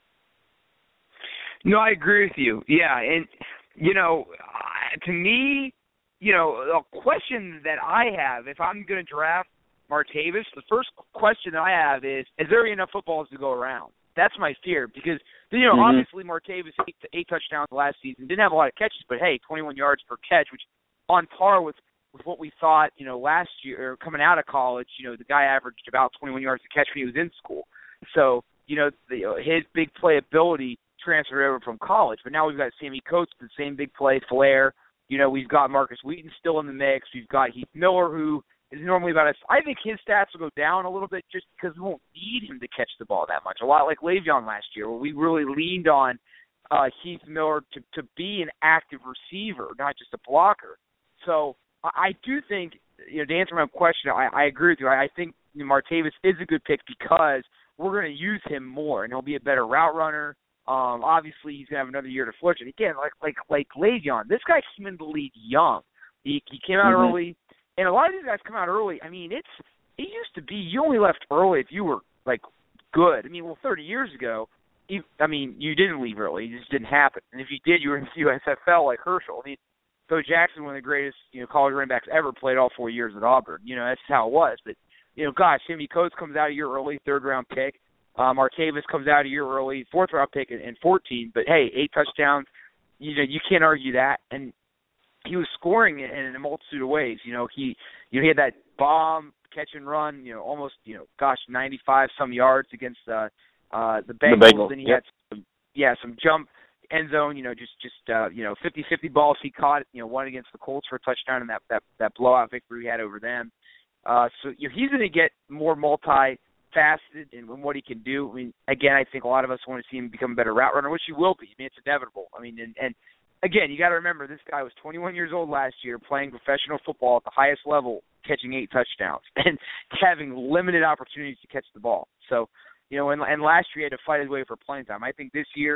No, I agree with you. Yeah, and, you know, uh, to me, you know, a question that I have, if I'm going to draft Martavis, the first question that I have is, is there enough footballs to go around? That's my fear because, you know, mm-hmm. obviously Martavis, eight, eight touchdowns last season, didn't have a lot of catches, but, hey, twenty-one yards per catch, which on par with, with what we thought, you know, last year, or coming out of college, you know, the guy averaged about twenty-one yards a catch when he was in school. So, you know, the, his big play ability transferred over from college, but now we've got Sammy Coates, the same big play, flair. You know, we've got Marcus Wheaton still in the mix. We've got Heath Miller, who is normally about us. I think his stats will go down a little bit just because we won't need him to catch the ball that much. A lot like Le'Veon last year, where we really leaned on uh, Heath Miller to, to be an active receiver, not just a blocker. So I, I do think, you know, to answer my question, I, I agree with you. I, I think you know, Martavis is a good pick because we're going to use him more, and he'll be a better route runner. Um, obviously, he's going to have another year to flourish. And again, like like like Le'Veon, this guy came into the league young. He, he came out mm-hmm. early. And a lot of these guys come out early. I mean, it's it used to be you only left early if you were, like, good. I mean, well, thirty years ago, you, I mean, you didn't leave early. It just didn't happen. And if you did, you were in the U S F L like Herschel. I mean, Bo Jackson, one of the greatest, you know, college running backs ever, played all four years at Auburn. You know, that's how it was. But, you know, gosh, Sammy Coates comes out a year early, third-round pick. Um, Martavis comes out a year early, fourth-round pick in, in fourteen. But, hey, eight touchdowns, you know, you can't argue that. And he was scoring in, in a multitude of ways. You know, he you know, he had that bomb catch and run, you know, almost, you know, gosh, ninety-five some yards against uh, uh, the Bengals. The Bengals. And he yep. had, some, yeah, some jump end zone, you know, just, just uh, you know, fifty-fifty balls he caught, you know, one against the Colts for a touchdown and that, that, that blowout victory we had over them. Uh, so, you know, he's going to get more multi-faceted in, in what he can do. I mean, again, I think a lot of us want to see him become a better route runner, which he will be. I mean, it's inevitable. I mean, and, and again, you got to remember, this guy was twenty-one years old last year, playing professional football at the highest level, catching eight touchdowns, and having limited opportunities to catch the ball. So, you know, and, and last year he had to fight his way for playing time. I think this year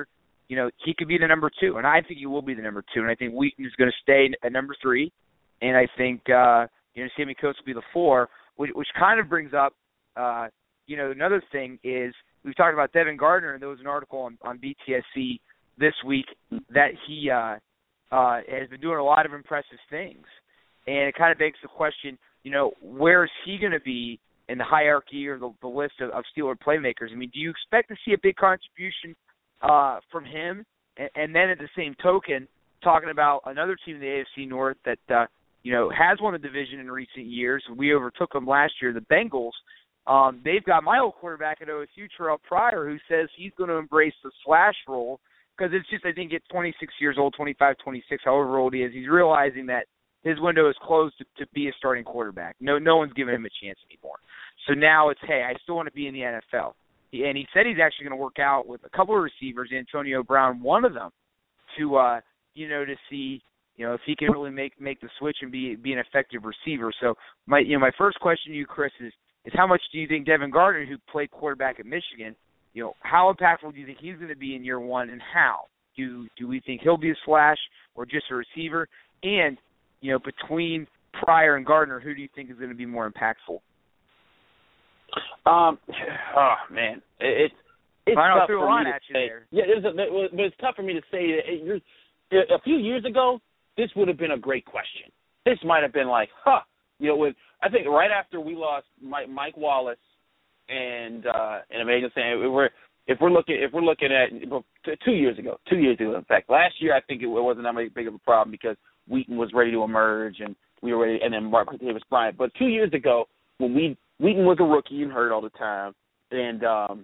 you know, he could be the number two, and I think he will be the number two, and I think Wheaton is going to stay at number three, and I think, uh, you know, Sammy Coates will be the four, which, which kind of brings up, uh, you know, another thing is we've talked about Devin Gardner, and there was an article on, on B T S C this week that he uh, uh, has been doing a lot of impressive things, and it kind of begs the question, you know, where is he going to be in the hierarchy or the, the list of, of Steeler playmakers? I mean, do you expect to see a big contribution uh, from him? And, and then at the same token, talking about another team in the A F C North that, uh, you know, has won the division in recent years. We overtook them last year, the Bengals. Um, they've got my old quarterback at O S U, Terrell Pryor, who says he's going to embrace the slash role because it's just, I think, at twenty-six years old, twenty-five, twenty-six, however old he is, he's realizing that his window is closed to, to be a starting quarterback. No, no one's giving him a chance anymore. So now it's, hey, I still want to be in the N F L. And he said he's actually going to work out with a couple of receivers, Antonio Brown, one of them, to uh, you know, to see, you know, if he can really make make the switch and be be an effective receiver. So my you know my first question to you, Chris, is is how much do you think Devin Gardner, who played quarterback at Michigan, you know, how impactful do you think he's going to be in year one, and how do do we think he'll be a slash or just a receiver? And you know, between Pryor and Gardner, who do you think is going to be more impactful? Um, oh man, it, it's it's I tough threw for a line me to at you say. there. Yeah, it's a, but it's tough for me to say that. It, you're, a few years ago, this would have been a great question. This might have been like, huh, you know, with I think right after we lost Mike, Mike Wallace and uh, and Emmanuel Sanders, we're if we're looking if we're looking at two years ago, two years ago, in fact, last year I think it wasn't that big of a problem because Wheaton was ready to emerge and we were ready, and then Mark Davis Bryant. But two years ago, when we Wheaton was a rookie and hurt all the time, and um,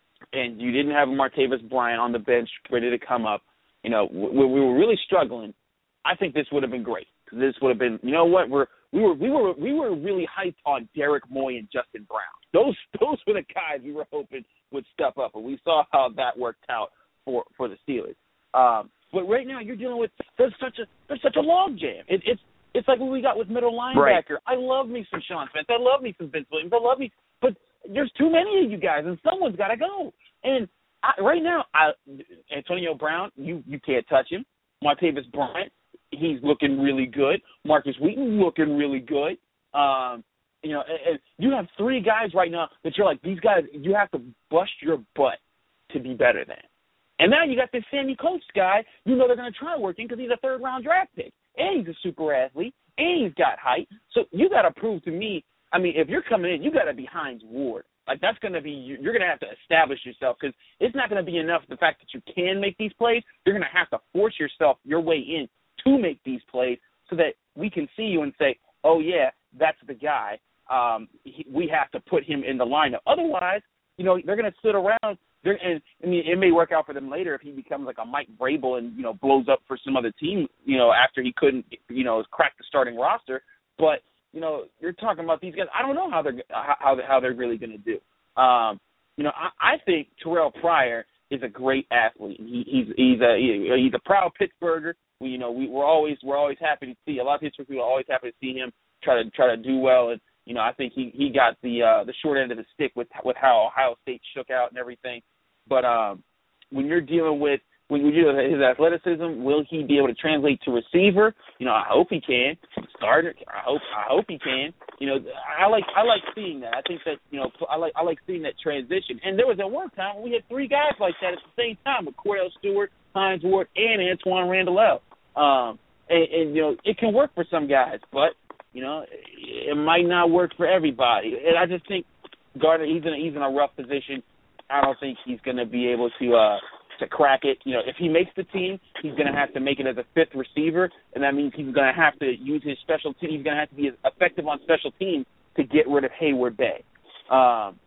and you didn't have Martavis Bryant on the bench ready to come up, you know, we, we were really struggling. I think this would have been great. This would have been, you know what, we're we were we were we were really hyped on Derek Moy and Justin Brown. Those those were the guys we were hoping would step up, and we saw how that worked out for for the Steelers. Um, but right now you're dealing with there's such a there's such a log jam. It, it's It's like what we got with middle linebacker. Right. I love me some Sean Spence. I love me some Vince Williams. I love me, but there's too many of you guys, and someone's got to go. And I, right now, I, Antonio Brown, you you can't touch him. Martavis Bryant, he's looking really good. Marcus Wheaton looking really good. Um, you know, and, and you have three guys right now that you're like, these guys, you have to bust your butt to be better than. And now you got this Sammy Coates guy. You know they're going to try working because he's a third round draft pick. And he's a super athlete, and he's got height. So you got to prove to me, I mean, if you're coming in, you got to be Hines Ward. Like, that's going to be, you're going to have to establish yourself because it's not going to be enough the fact that you can make these plays. You're going to have to force yourself your way in to make these plays so that we can see you and say, oh, yeah, that's the guy. Um, he, we have to put him in the lineup. Otherwise, you know, they're going to sit around. They're, and I mean, it may work out for them later if he becomes like a Mike Vrabel and, you know, blows up for some other team, you know, after he couldn't, you know, crack the starting roster. But, you know, you're talking about these guys. I don't know how they're how how they're really going to do. Um, you know, I, I think Terrell Pryor is a great athlete. He, he's he's a he's a proud Pittsburgher. We, you know, we, we're always we're always happy to see a lot of Pittsburgh people are always happy to see him try to try to do well. And you know, I think he, he got the uh, the short end of the stick with with how Ohio State shook out and everything. But um, when you're dealing with when you deal with his athleticism, will he be able to translate to receiver? You know, I hope he can. Starter, I hope I hope he can. You know, I like I like seeing that. I think that you know I like I like seeing that transition. And there was at one time when we had three guys like that at the same time with Cordell Stewart, Hines Ward, and Antoine Randall. Um, and, and you know, it can work for some guys, but you know, it might not work for everybody. And I just think Gardner, he's in a, he's in a rough position. I don't think he's going to be able to uh, to crack it. You know, if he makes the team, he's going to have to make it as a fifth receiver, and that means he's going to have to use his special team. He's going to have to be effective on special teams to get rid of Hayward Bay. Um,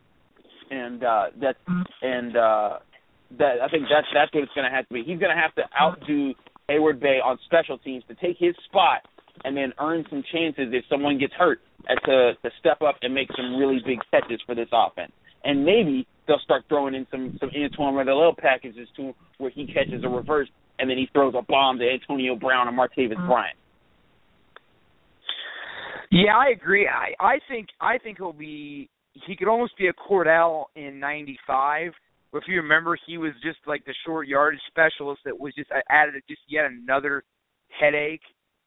and uh, that's and uh, that I think that's that's what it's going to have to be. He's going to have to outdo Hayward Bay on special teams to take his spot, and then earn some chances if someone gets hurt uh, to to step up and make some really big catches for this offense. And maybe they'll start throwing in some, some Antoine Randall packages too, where he catches a reverse and then he throws a bomb to Antonio Brown and Martavis Bryant. Yeah, I agree. I, I think I think he'll be he could almost be a Cordell in ninety-five, if you remember, he was just like the short yardage specialist that was just added just yet another headache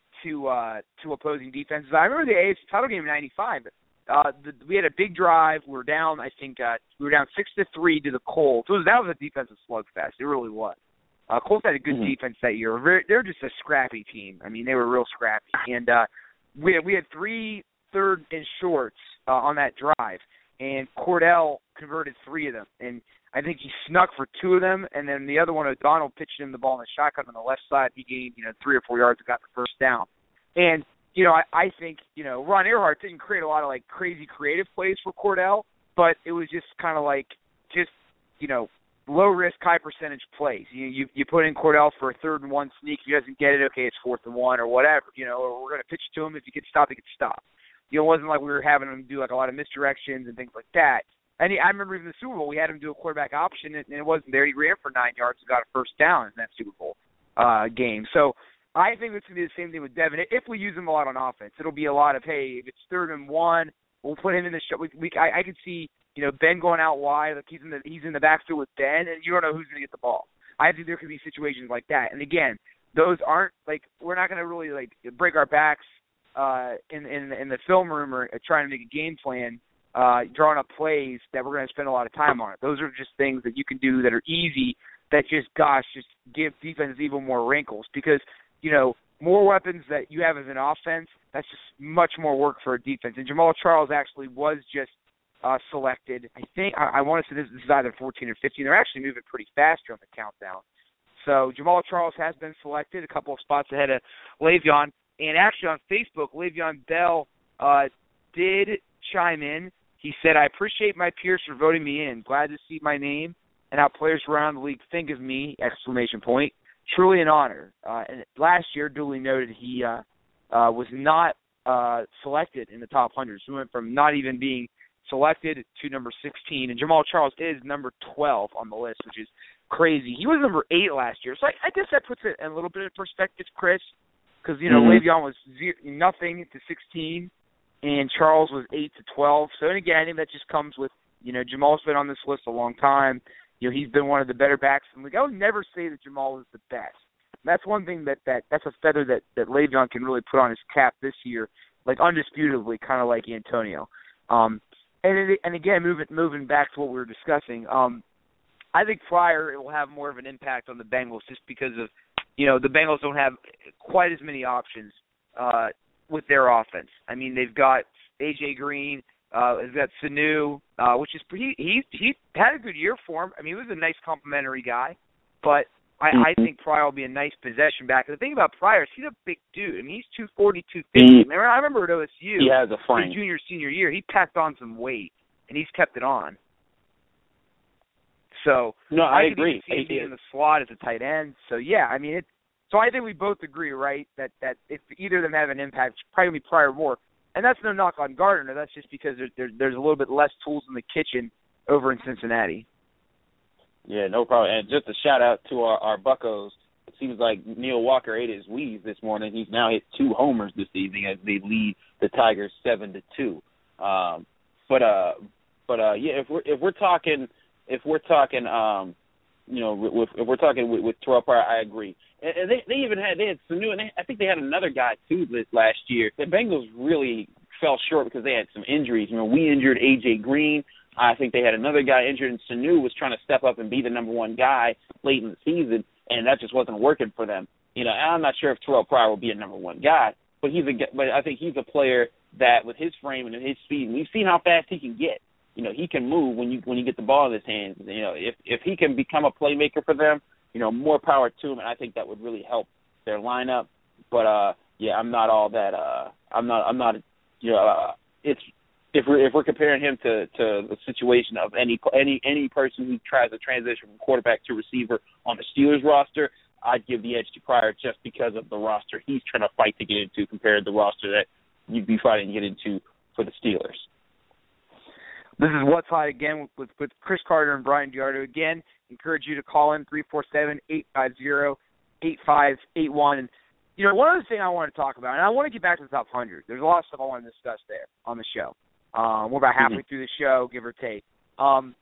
to uh, to opposing defenses. I remember the A F C title game in ninety-five. Uh, the, we had a big drive. We were down, I think, uh, we were down six to three to the Colts. So that was a defensive slugfest. It really was. Uh, Colts had a good mm-hmm. defense that year. They're, they're just a scrappy team. I mean, they were real scrappy. And uh, we had, we had three third and shorts uh, on that drive, and Cordell converted three of them. And I think he snuck for two of them, and then the other one, O'Donnell pitched him the ball in the shotgun on the left side. He gained, you know, three or four yards and got the first down. And you know, I, I think, you know, Ron Earhart didn't create a lot of, like, crazy creative plays for Cordell, but it was just kind of like just, you know, low-risk, high-percentage plays. You, you you put in Cordell for a third and one sneak. If he doesn't get it, okay, it's fourth and one or whatever. You know, or we're going to pitch it to him. If he gets stopped, he gets stopped. You know, it wasn't like we were having him do, like, a lot of misdirections and things like that. And he, I remember even the Super Bowl, we had him do a quarterback option, and, and it wasn't there. He ran for nine yards and got a first down in that Super Bowl uh, game. So, I think it's going to be the same thing with Devin. If we use him a lot on offense, it'll be a lot of, hey, if it's third and one, we'll put him in the show. We, we, I, I can see, you know, Ben going out wide, like he's in the he's in the backfield with Ben, and you don't know who's going to get the ball. I think there could be situations like that. And again, those aren't like we're not going to really like break our backs uh, in in in the film room or trying to make a game plan, uh, drawing up plays that we're going to spend a lot of time on. It. Those are just things that you can do that are easy. That just gosh, just give defenses even more wrinkles because. You know, more weapons that you have as an offense, that's just much more work for a defense. And Jamal Charles actually was just uh, selected. I think, I, I want to say this, this is either fourteen or fifteen. They're actually moving pretty fast here on the countdown. So Jamal Charles has been selected, a couple of spots ahead of Le'Veon. And actually on Facebook, Le'Veon Bell uh, did chime in. He said, I appreciate my peers for voting me in. Glad to see my name and how players around the league think of me, exclamation point. Truly an honor. Uh, and last year, duly noted, he uh, uh, was not uh, selected in the top one hundred. So he went from not even being selected to number sixteen. And Jamal Charles is number twelve on the list, which is crazy. He was number eight last year. So I, I guess that puts it in a little bit of perspective, Chris, because, you know, mm-hmm. Le'Veon was zero, nothing to sixteen, and Charles was eight to twelve. So, and again, I think that just comes with, you know, Jamal's been on this list a long time. You know, he's been one of the better backs in the league. I would never say that Jamal is the best. That's one thing that, that that's a feather that, that Le'Veon can really put on his cap this year, like undisputably, kind of like Antonio. Um, and it, and again, moving moving back to what we were discussing, um, I think Pryor will have more of an impact on the Bengals just because of, you know, the Bengals don't have quite as many options uh, with their offense. I mean, they've got A J Green. Uh, he's got Sanu, uh, which is he he he had a good year for him. I mean, he was a nice complimentary guy, but I, mm-hmm. I think Pryor will be a nice possession back. And the thing about Pryor is he's a big dude. I mean, he's two forty, two fifty. Mm-hmm. I remember at O S U, he has a frame. His junior senior year, he packed on some weight and he's kept it on. So no, I, I agree. See him in the slot as a tight end. So yeah, I mean, it. So I think we both agree, right, that that if either of them have an impact, it's probably gonna be Pryor more. And that's no knock on Gardner. That's just because there, there, there's a little bit less tools in the kitchen over in Cincinnati. Yeah, no problem. And just a shout-out to our, our Buccos. It seems like Neil Walker ate his Wheeze this morning. He's now hit two homers this evening as they lead the Tigers seven to two. Um, but uh, but uh, yeah, if we're if we're talking if we're talking um, you know, with, if we're talking with, with Terrell Pryor, I agree. And they, they even had, they had Sanu, and they, I think they had another guy, too, this last year. The Bengals really fell short because they had some injuries. You know, we injured A J Green. I think they had another guy injured, and Sanu was trying to step up and be the number one guy late in the season, and that just wasn't working for them. You know, I'm not sure if Terrell Pryor will be a number one guy, but he's a, but I think he's a player that with his frame and his speed, and we've seen how fast he can get. You know, he can move when you when you get the ball in his hands. You know, if if he can become a playmaker for them, you know, more power to him, and I think that would really help their lineup. But uh, yeah, I'm not all that. Uh, I'm not. I'm not. You know, uh, it's if we're if we're comparing him to, to the situation of any any any person who tries to transition from quarterback to receiver on the Steelers roster, I'd give the edge to Pryor just because of the roster he's trying to fight to get into compared to the roster that you'd be fighting to get into for the Steelers. This is What's Hot again with, with, with Chris Carter and Brian Diardo. Again, encourage you to call in three four seven, eight five zero, eight five eight one. And, you know, one other thing I want to talk about, and I want to get back to the top one hundred. There's a lot of stuff I want to discuss there on the show. Um, we're about halfway mm-hmm. through the show, give or take. Um,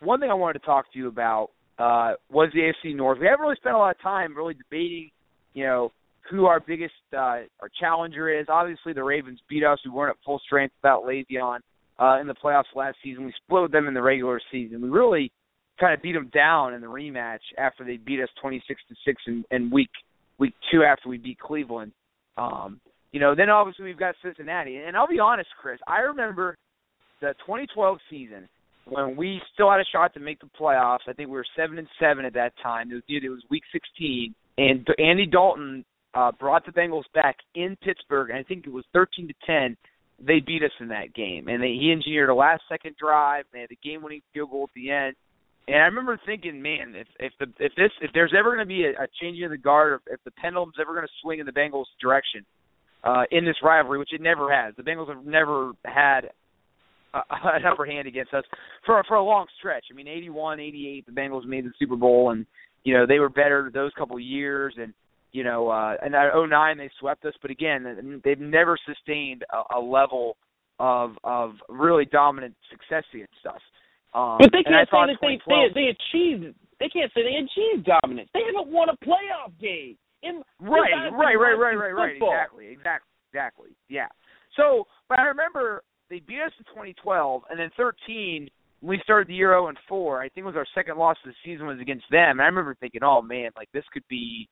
one thing I wanted to talk to you about uh, was the A F C North. We haven't really spent a lot of time really debating, you know, who our biggest uh, our challenger is. Obviously, the Ravens beat us. We weren't at full strength without Le'Veon uh, in the playoffs last season. We split with them in the regular season. We really kind of beat them down in the rematch after they beat us twenty-six to six in, in week week two after we beat Cleveland. Um, you know, then obviously we've got Cincinnati. And I'll be honest, Chris, I remember the twenty twelve season when we still had a shot to make the playoffs. I think we were seven and seven at that time. It was, it was week sixteen, and Andy Dalton uh, brought the Bengals back in Pittsburgh, and I think it was thirteen to ten. They beat us in that game, and they, he engineered a last-second drive. They had the game-winning field goal at the end. And I remember thinking, man, if if the if this if there's ever going to be a, a changing of the guard, or if the pendulum's ever going to swing in the Bengals' direction uh, in this rivalry, which it never has, the Bengals have never had a, an upper hand against us for for a long stretch. I mean, eighty-one, eighty-eight, the Bengals made the Super Bowl, and you know they were better those couple of years, and you know, uh, and at oh nine they swept us, but again, they've never sustained a, a level of of really dominant success against us. Um, but they can't say that they, they they achieved. They can't say they achieved dominance. They haven't won a playoff game. In, right, right, right, right, right, right. Exactly, exactly, exactly. Yeah. So, but I remember they beat us in twenty twelve, and then thirteen when we started the year oh and four. I think it was our second loss of the season was against them. And I remember thinking, oh man, like this could be,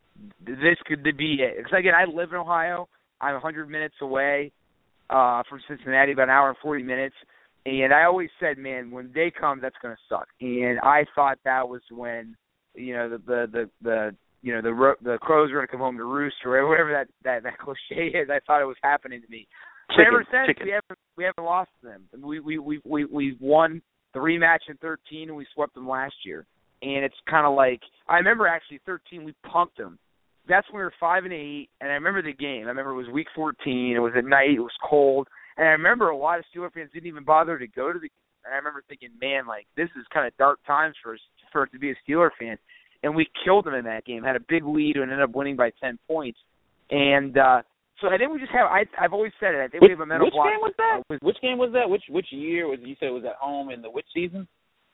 this could be it. Because again, I live in Ohio. I'm one hundred minutes away uh, from Cincinnati, about an hour and forty minutes. And I always said, man, when they come, that's going to suck. And I thought that was when, you know, the the the, the you know the the crows were going to come home to roost, or whatever that, that, that cliche is. I thought it was happening to me. Chicken, ever since chicken. we haven't we haven't lost to them. We we we we we've won the rematch in thirteen, and we swept them last year. And it's kind of like I remember actually thirteen we pumped them. That's when we were five and eight, and I remember the game. I remember it was week fourteen. It was at night. It was cold. And I remember a lot of Steelers fans didn't even bother to go to the game. And I remember thinking, man, like, this is kind of dark times for us, for it to be a Steeler fan. And we killed them in that game, had a big lead, and ended up winning by ten points. And uh, so I think we just have, I, I've always said it, I think which, we have a mental which block. Which game was that? Uh, with, which game was that? Which which year was, you said it was at home in the which season?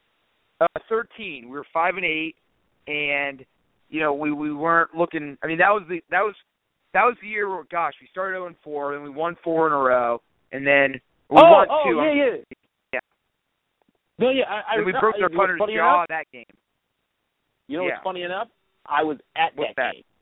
Uh, thirteen. We were five and eight, and, you know, we, we weren't looking, I mean, that was the, that was, that was the year where, gosh, we started oh and four, and we won four in a row, and then we oh, won oh, two. yeah, yeah. Yeah. No, yeah, I, I and we broke their punter's jaw that game. You know yeah. what's funny enough? I was at what's that, that game.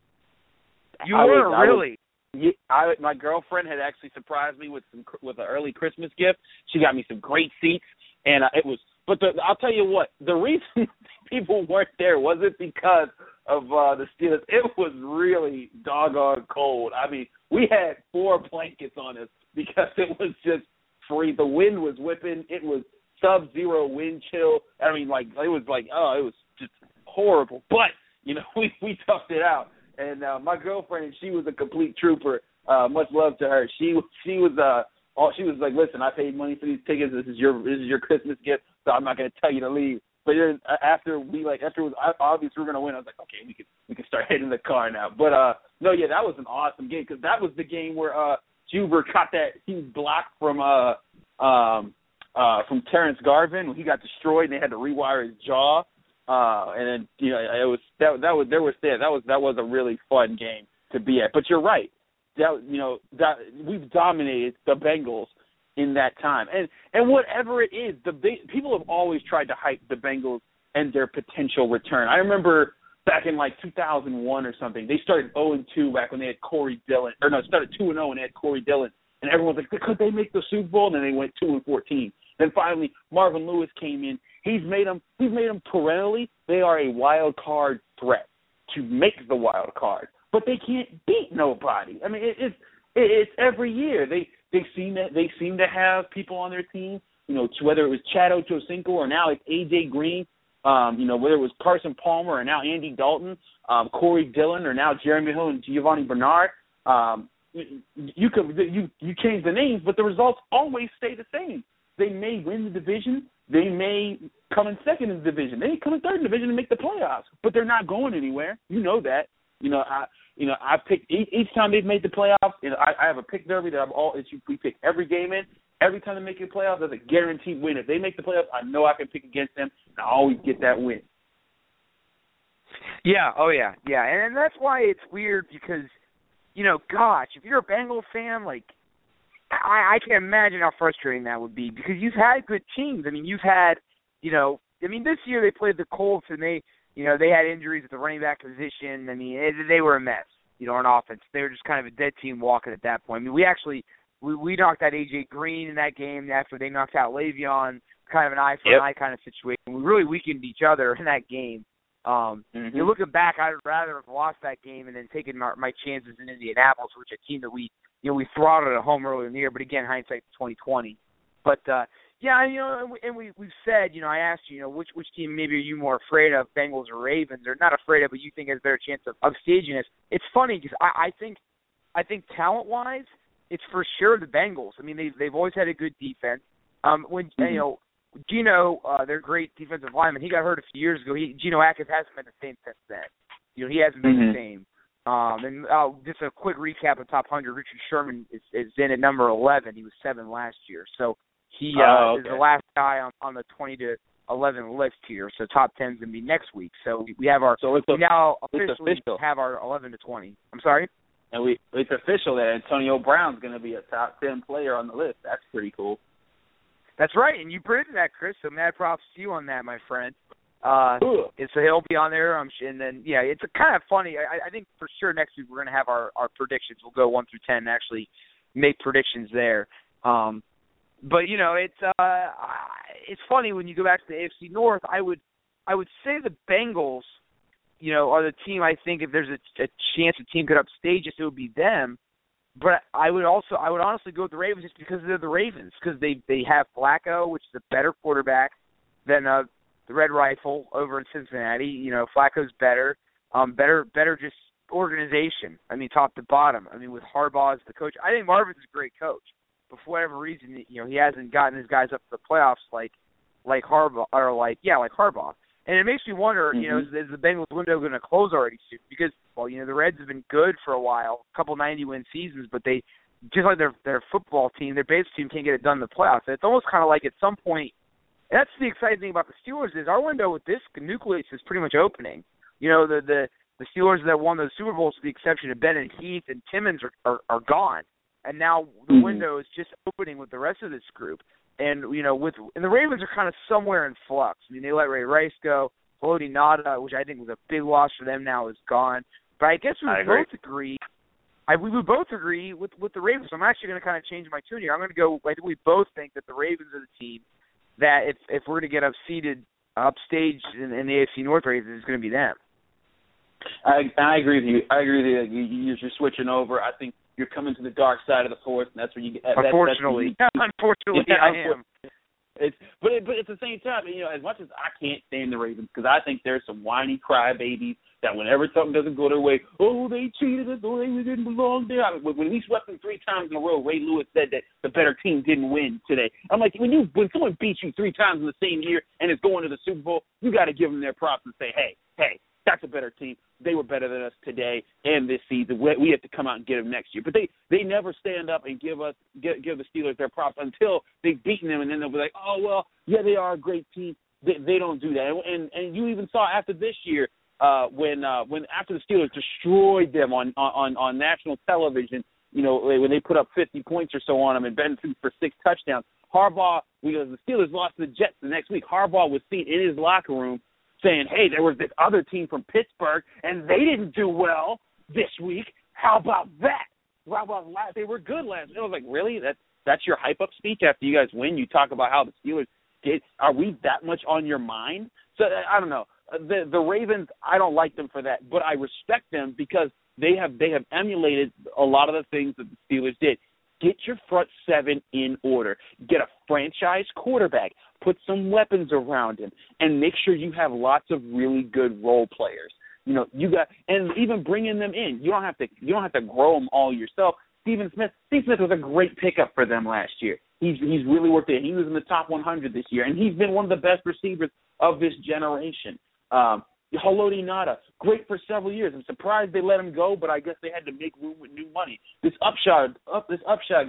You I were, was, really? I was, I, my girlfriend had actually surprised me with some with an early Christmas gift. She got me some great seats, and uh, it was. But the, I'll tell you what, the reason people weren't there wasn't because of uh, the Steelers. It was really doggone cold. I mean, we had four blankets on us because it was just free. The wind was whipping. It was sub-zero wind chill. I mean, like it was like oh, it was just horrible. But you know, we we toughed it out. And uh, my girlfriend, she was a complete trooper. Uh, much love to her. She she was uh, all she was like, listen, I paid money for these tickets. This is your this is your Christmas gift. So I'm not going to tell you to leave. But then after we like after it was obvious we were going to win, I was like, okay, we can we can start heading the car now. But uh, no, yeah, that was an awesome game because that was the game where uh, Juber caught that huge block from uh um uh from Terrence Garvin when he got destroyed and they had to rewire his jaw. Uh, and then you know it was that that was there was that that was that was a really fun game to be at. But you're right, that you know that we've dominated the Bengals in that time, and and whatever it is, the people have always tried to hype the Bengals and their potential return. I remember back in like two thousand one or something, they started oh and two back when they had Corey Dillon, or no, started two and oh and they had Corey Dillon, and everyone's like, could they make the Super Bowl? And then they went two and fourteen. Then finally, Marvin Lewis came in. He's made them. He's made them perennially. They are a wild card threat to make the wild card, but they can't beat nobody. I mean, it, it's it, it's every year they they seem to they seem to have people on their team. You know, whether it was Chad Ochocinco or now it's A J Green. Um, you know, whether it was Carson Palmer or now Andy Dalton, um, Corey Dillon or now Jeremy Hill and Giovanni Bernard. Um, you, you could you you change the names, but the results always stay the same. They may win the division. They may come in second in the division. They may come in third in the division and make the playoffs, but they're not going anywhere. You know that. You know, I, you know, I picked each, each time they've made the playoffs. You know, I, I have a pick derby that I'm all. It's, we pick every game in, every time they make the playoffs, that's a guaranteed win. If they make the playoffs, I know I can pick against them, and I always get that win. Yeah, oh yeah, yeah, and, and that's why it's weird because, you know, gosh, if you're a Bengals fan, like, I, I can't imagine how frustrating that would be because you've had good teams. I mean, you've had, you know, I mean, this year they played the Colts and they, you know, they had injuries at the running back position. I mean, it, they were a mess, you know, on offense. They were just kind of a dead team walking at that point. I mean, we actually, we, we knocked out A J Green in that game after they knocked out Le'Veon, kind of an eye for yep. an eye kind of situation. We really weakened each other in that game. Um, mm-hmm. You're looking back, I'd rather have lost that game and then taken my, my chances in Indianapolis, which is a team that we, you know, we throttled at home earlier in the year. But again, hindsight twenty twenty. But uh, yeah, you know, and, we, and we we've said, you know, I asked you, you know, which which team maybe are you more afraid of, Bengals or Ravens, or not afraid of, but you think has a better chance of, of staging this? It's funny because I, I think, I think talent wise, it's for sure the Bengals. I mean, they they've always had a good defense. Um, when mm-hmm. you know. Geno, uh, their great defensive lineman, he got hurt a few years ago. He, Geno Atkins hasn't been the same since then. You know, he hasn't been mm-hmm. the same. Um, and uh, just a quick recap of top one hundred, Richard Sherman is, is in at number eleven. He was seven last year. So he uh, oh, okay. is the last guy on, on the twenty to eleven list here. So top ten is going to be next week. So we, we have our so it's we a, now it's officially official. have our eleven to twenty. I'm sorry? And we it's official that Antonio Brown's going to be a top ten player on the list. That's pretty cool. That's right, and you predicted that, Chris. So mad props to you on that, my friend. Uh, and so he'll be on there. Um, and then yeah, it's a kind of funny. I, I think for sure next week we're going to have our, our predictions. We'll go one through ten and actually make predictions there. Um, but you know, it's uh, it's funny when you go back to the A F C North. I would I would say the Bengals, you know, are the team. I think if there's a, a chance a team could upstage us, it would be them. But I would also, I would honestly go with the Ravens just because they're the Ravens, because they they have Flacco, which is a better quarterback than uh, the Red Rifle over in Cincinnati. You know, Flacco's better, um, better, better just organization. I mean, top to bottom. I mean, with Harbaugh as the coach, I think Marvin's a great coach, but for whatever reason, you know, he hasn't gotten his guys up to the playoffs like like Harbaugh or like yeah, like Harbaugh. And it makes me wonder, you know, mm-hmm. is, is the Bengals window going to close already soon? Because, well, you know, the Reds have been good for a while, a couple ninety-win seasons, but they, just like their their football team, their base team can't get it done in the playoffs. And it's almost kind of like at some point, and that's the exciting thing about the Steelers is our window with this nucleus is pretty much opening. You know, the the, the Steelers that won the Super Bowls, with the exception of Bennett Heath and Timmons, are, are, are gone. And now the mm-hmm. window is just opening with the rest of this group. And, you know, with and the Ravens are kind of somewhere in flux. I mean, they let Ray Rice go. Haloti Ngata, which I think was a big loss for them, now is gone. But I guess we I both agree. agree. I, we would both agree with, with the Ravens. So I'm actually going to kind of change my tune here. I'm going to go. I think we both think that the Ravens are the team that if if we're going to get upseated, upstaged in, in the A F C North race, it's going to be them. I I agree with you. I agree with you. you. You're just switching over. I think you're coming to the dark side of the force, and that's where you get. Unfortunately, that's where you, unfortunately, yeah, I am. It's but it, but at the same time, you know, as much as I can't stand the Ravens because I think there's some whiny crybabies that whenever something doesn't go their way, oh, they cheated us, oh, they didn't belong there. I mean, when we swept them three times in a row, Ray Lewis said that the better team didn't win today. I'm like, when you when someone beats you three times in the same year and is going to the Super Bowl, you got to give them their props and say, hey, hey, that's a better team. They were better than us today and this season. We have to come out and get them next year. But they, they never stand up and give us give, give the Steelers their props until they've beaten them, and then they'll be like, oh, well, yeah, they are a great team. They, they don't do that. And, and and you even saw after this year uh, when uh, when after the Steelers destroyed them on, on, on national television, you know, when they put up fifty points or so on them and Ben threw for six touchdowns, Harbaugh, because the Steelers lost to the Jets the next week, Harbaugh was seen in his locker room saying, hey, there was this other team from Pittsburgh, and they didn't do well this week. How about that? How about last? They were good last week. I was like, really? That, that's your hype-up speech after you guys win? You talk about how the Steelers did. Are we that much on your mind? So, I don't know. The the Ravens, I don't like them for that, but I respect them because they have they have emulated a lot of the things that the Steelers did. Get your front seven in order. Get a franchise quarterback. Put some weapons around him, and make sure you have lots of really good role players. You know, you got, and even bringing them in. You don't have to. You don't have to grow them all yourself. Stephen Smith. Steve Smith was a great pickup for them last year. He's he's really worked it. He was in the top one hundred this year, and he's been one of the best receivers of this generation. Um, Haloti Ngata, great for several years. I'm surprised they let him go, but I guess they had to make room with new money. This Upshaw, up this Upshaw guy,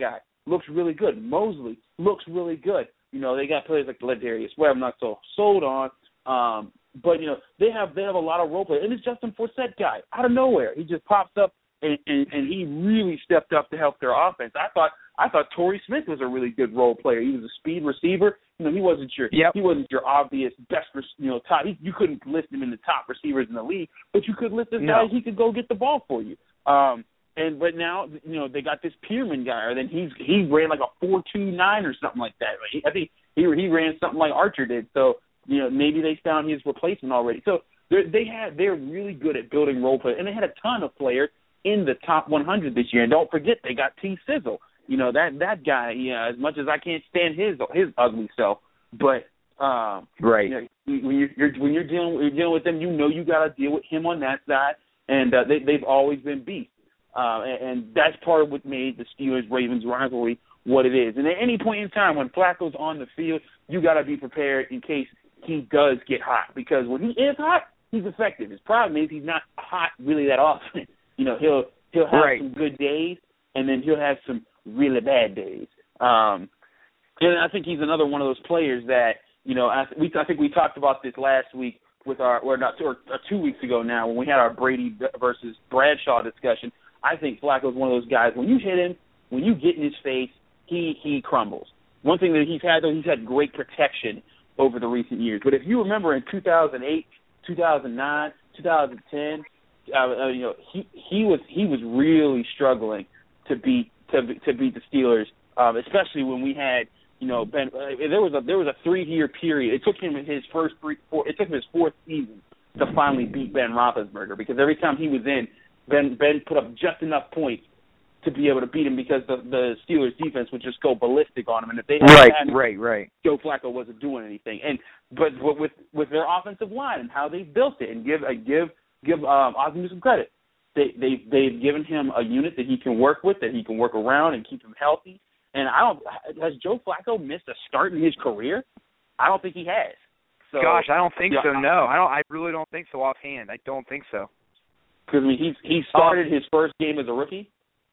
looks really good. Mosley looks really good. You know, they got players like Ladarius Webb I'm not so sold on. Um, but, you know, they have they have a lot of role players. And this Justin Forsett guy, out of nowhere, he just pops up, and, and, and he really stepped up to help their offense. I thought I thought Torrey Smith was a really good role player. He was a speed receiver. You know, he wasn't your yep. he wasn't your obvious best, you know, top. He, you couldn't list him in the top receivers in the league, but you could list this no. guy. He could go get the ball for you. Um, and but now, you know, they got this Pierman guy, and then he's he ran like a four two nine or something like that. I think he he ran something like Archer did. So, you know, maybe they found his replacement already. So they had they're really good at building role players, and they had a ton of players in the top one hundred this year. And don't forget, they got T. Sizzle. You know, that that guy, yeah, as much as I can't stand his his ugly self, but um, right. You know, when you're, you're when you're dealing you're dealing with them, you know you got to deal with him on that side, and uh, they they've always been beasts, uh, and, and that's part of what made the Steelers Ravens rivalry what it is. And at any point in time when Flacco's on the field, you got to be prepared in case he does get hot, because when he is hot, he's effective. His problem is he's not hot really that often. You know, he'll he'll have right. some good days, and then he'll have some really bad days. Um, and I think he's another one of those players that, you know, I, we, I think we talked about this last week with our, or not, or, or two weeks ago now when we had our Brady versus Bradshaw discussion. I think Flacco's one of those guys, when you hit him, when you get in his face, he, he crumbles. One thing that he's had, though, he's had great protection over the recent years. But if you remember in two thousand eight, two thousand nine, two thousand ten, uh, uh, you know, he, he was he was really struggling to beat to to beat the Steelers, um, especially when we had, you know, Ben. Uh, there was a there was a three year period. It took him his first three, four. It took him his fourth season to finally beat Ben Roethlisberger, because every time he was in, Ben Ben put up just enough points to be able to beat him, because the the Steelers defense would just go ballistic on him, and if they right had right right Joe Flacco wasn't doing anything. And but with with their offensive line and how they built it, and give uh, give give um, Osmond some credit. They they they've given him a unit that he can work with, that he can work around and keep him healthy. And I don't has Joe Flacco missed a start in his career? I don't think he has. So, Gosh, I don't think yeah, so. No, I don't. I really don't think so offhand. I don't think so. Because I mean, he he started um, his first game as a rookie.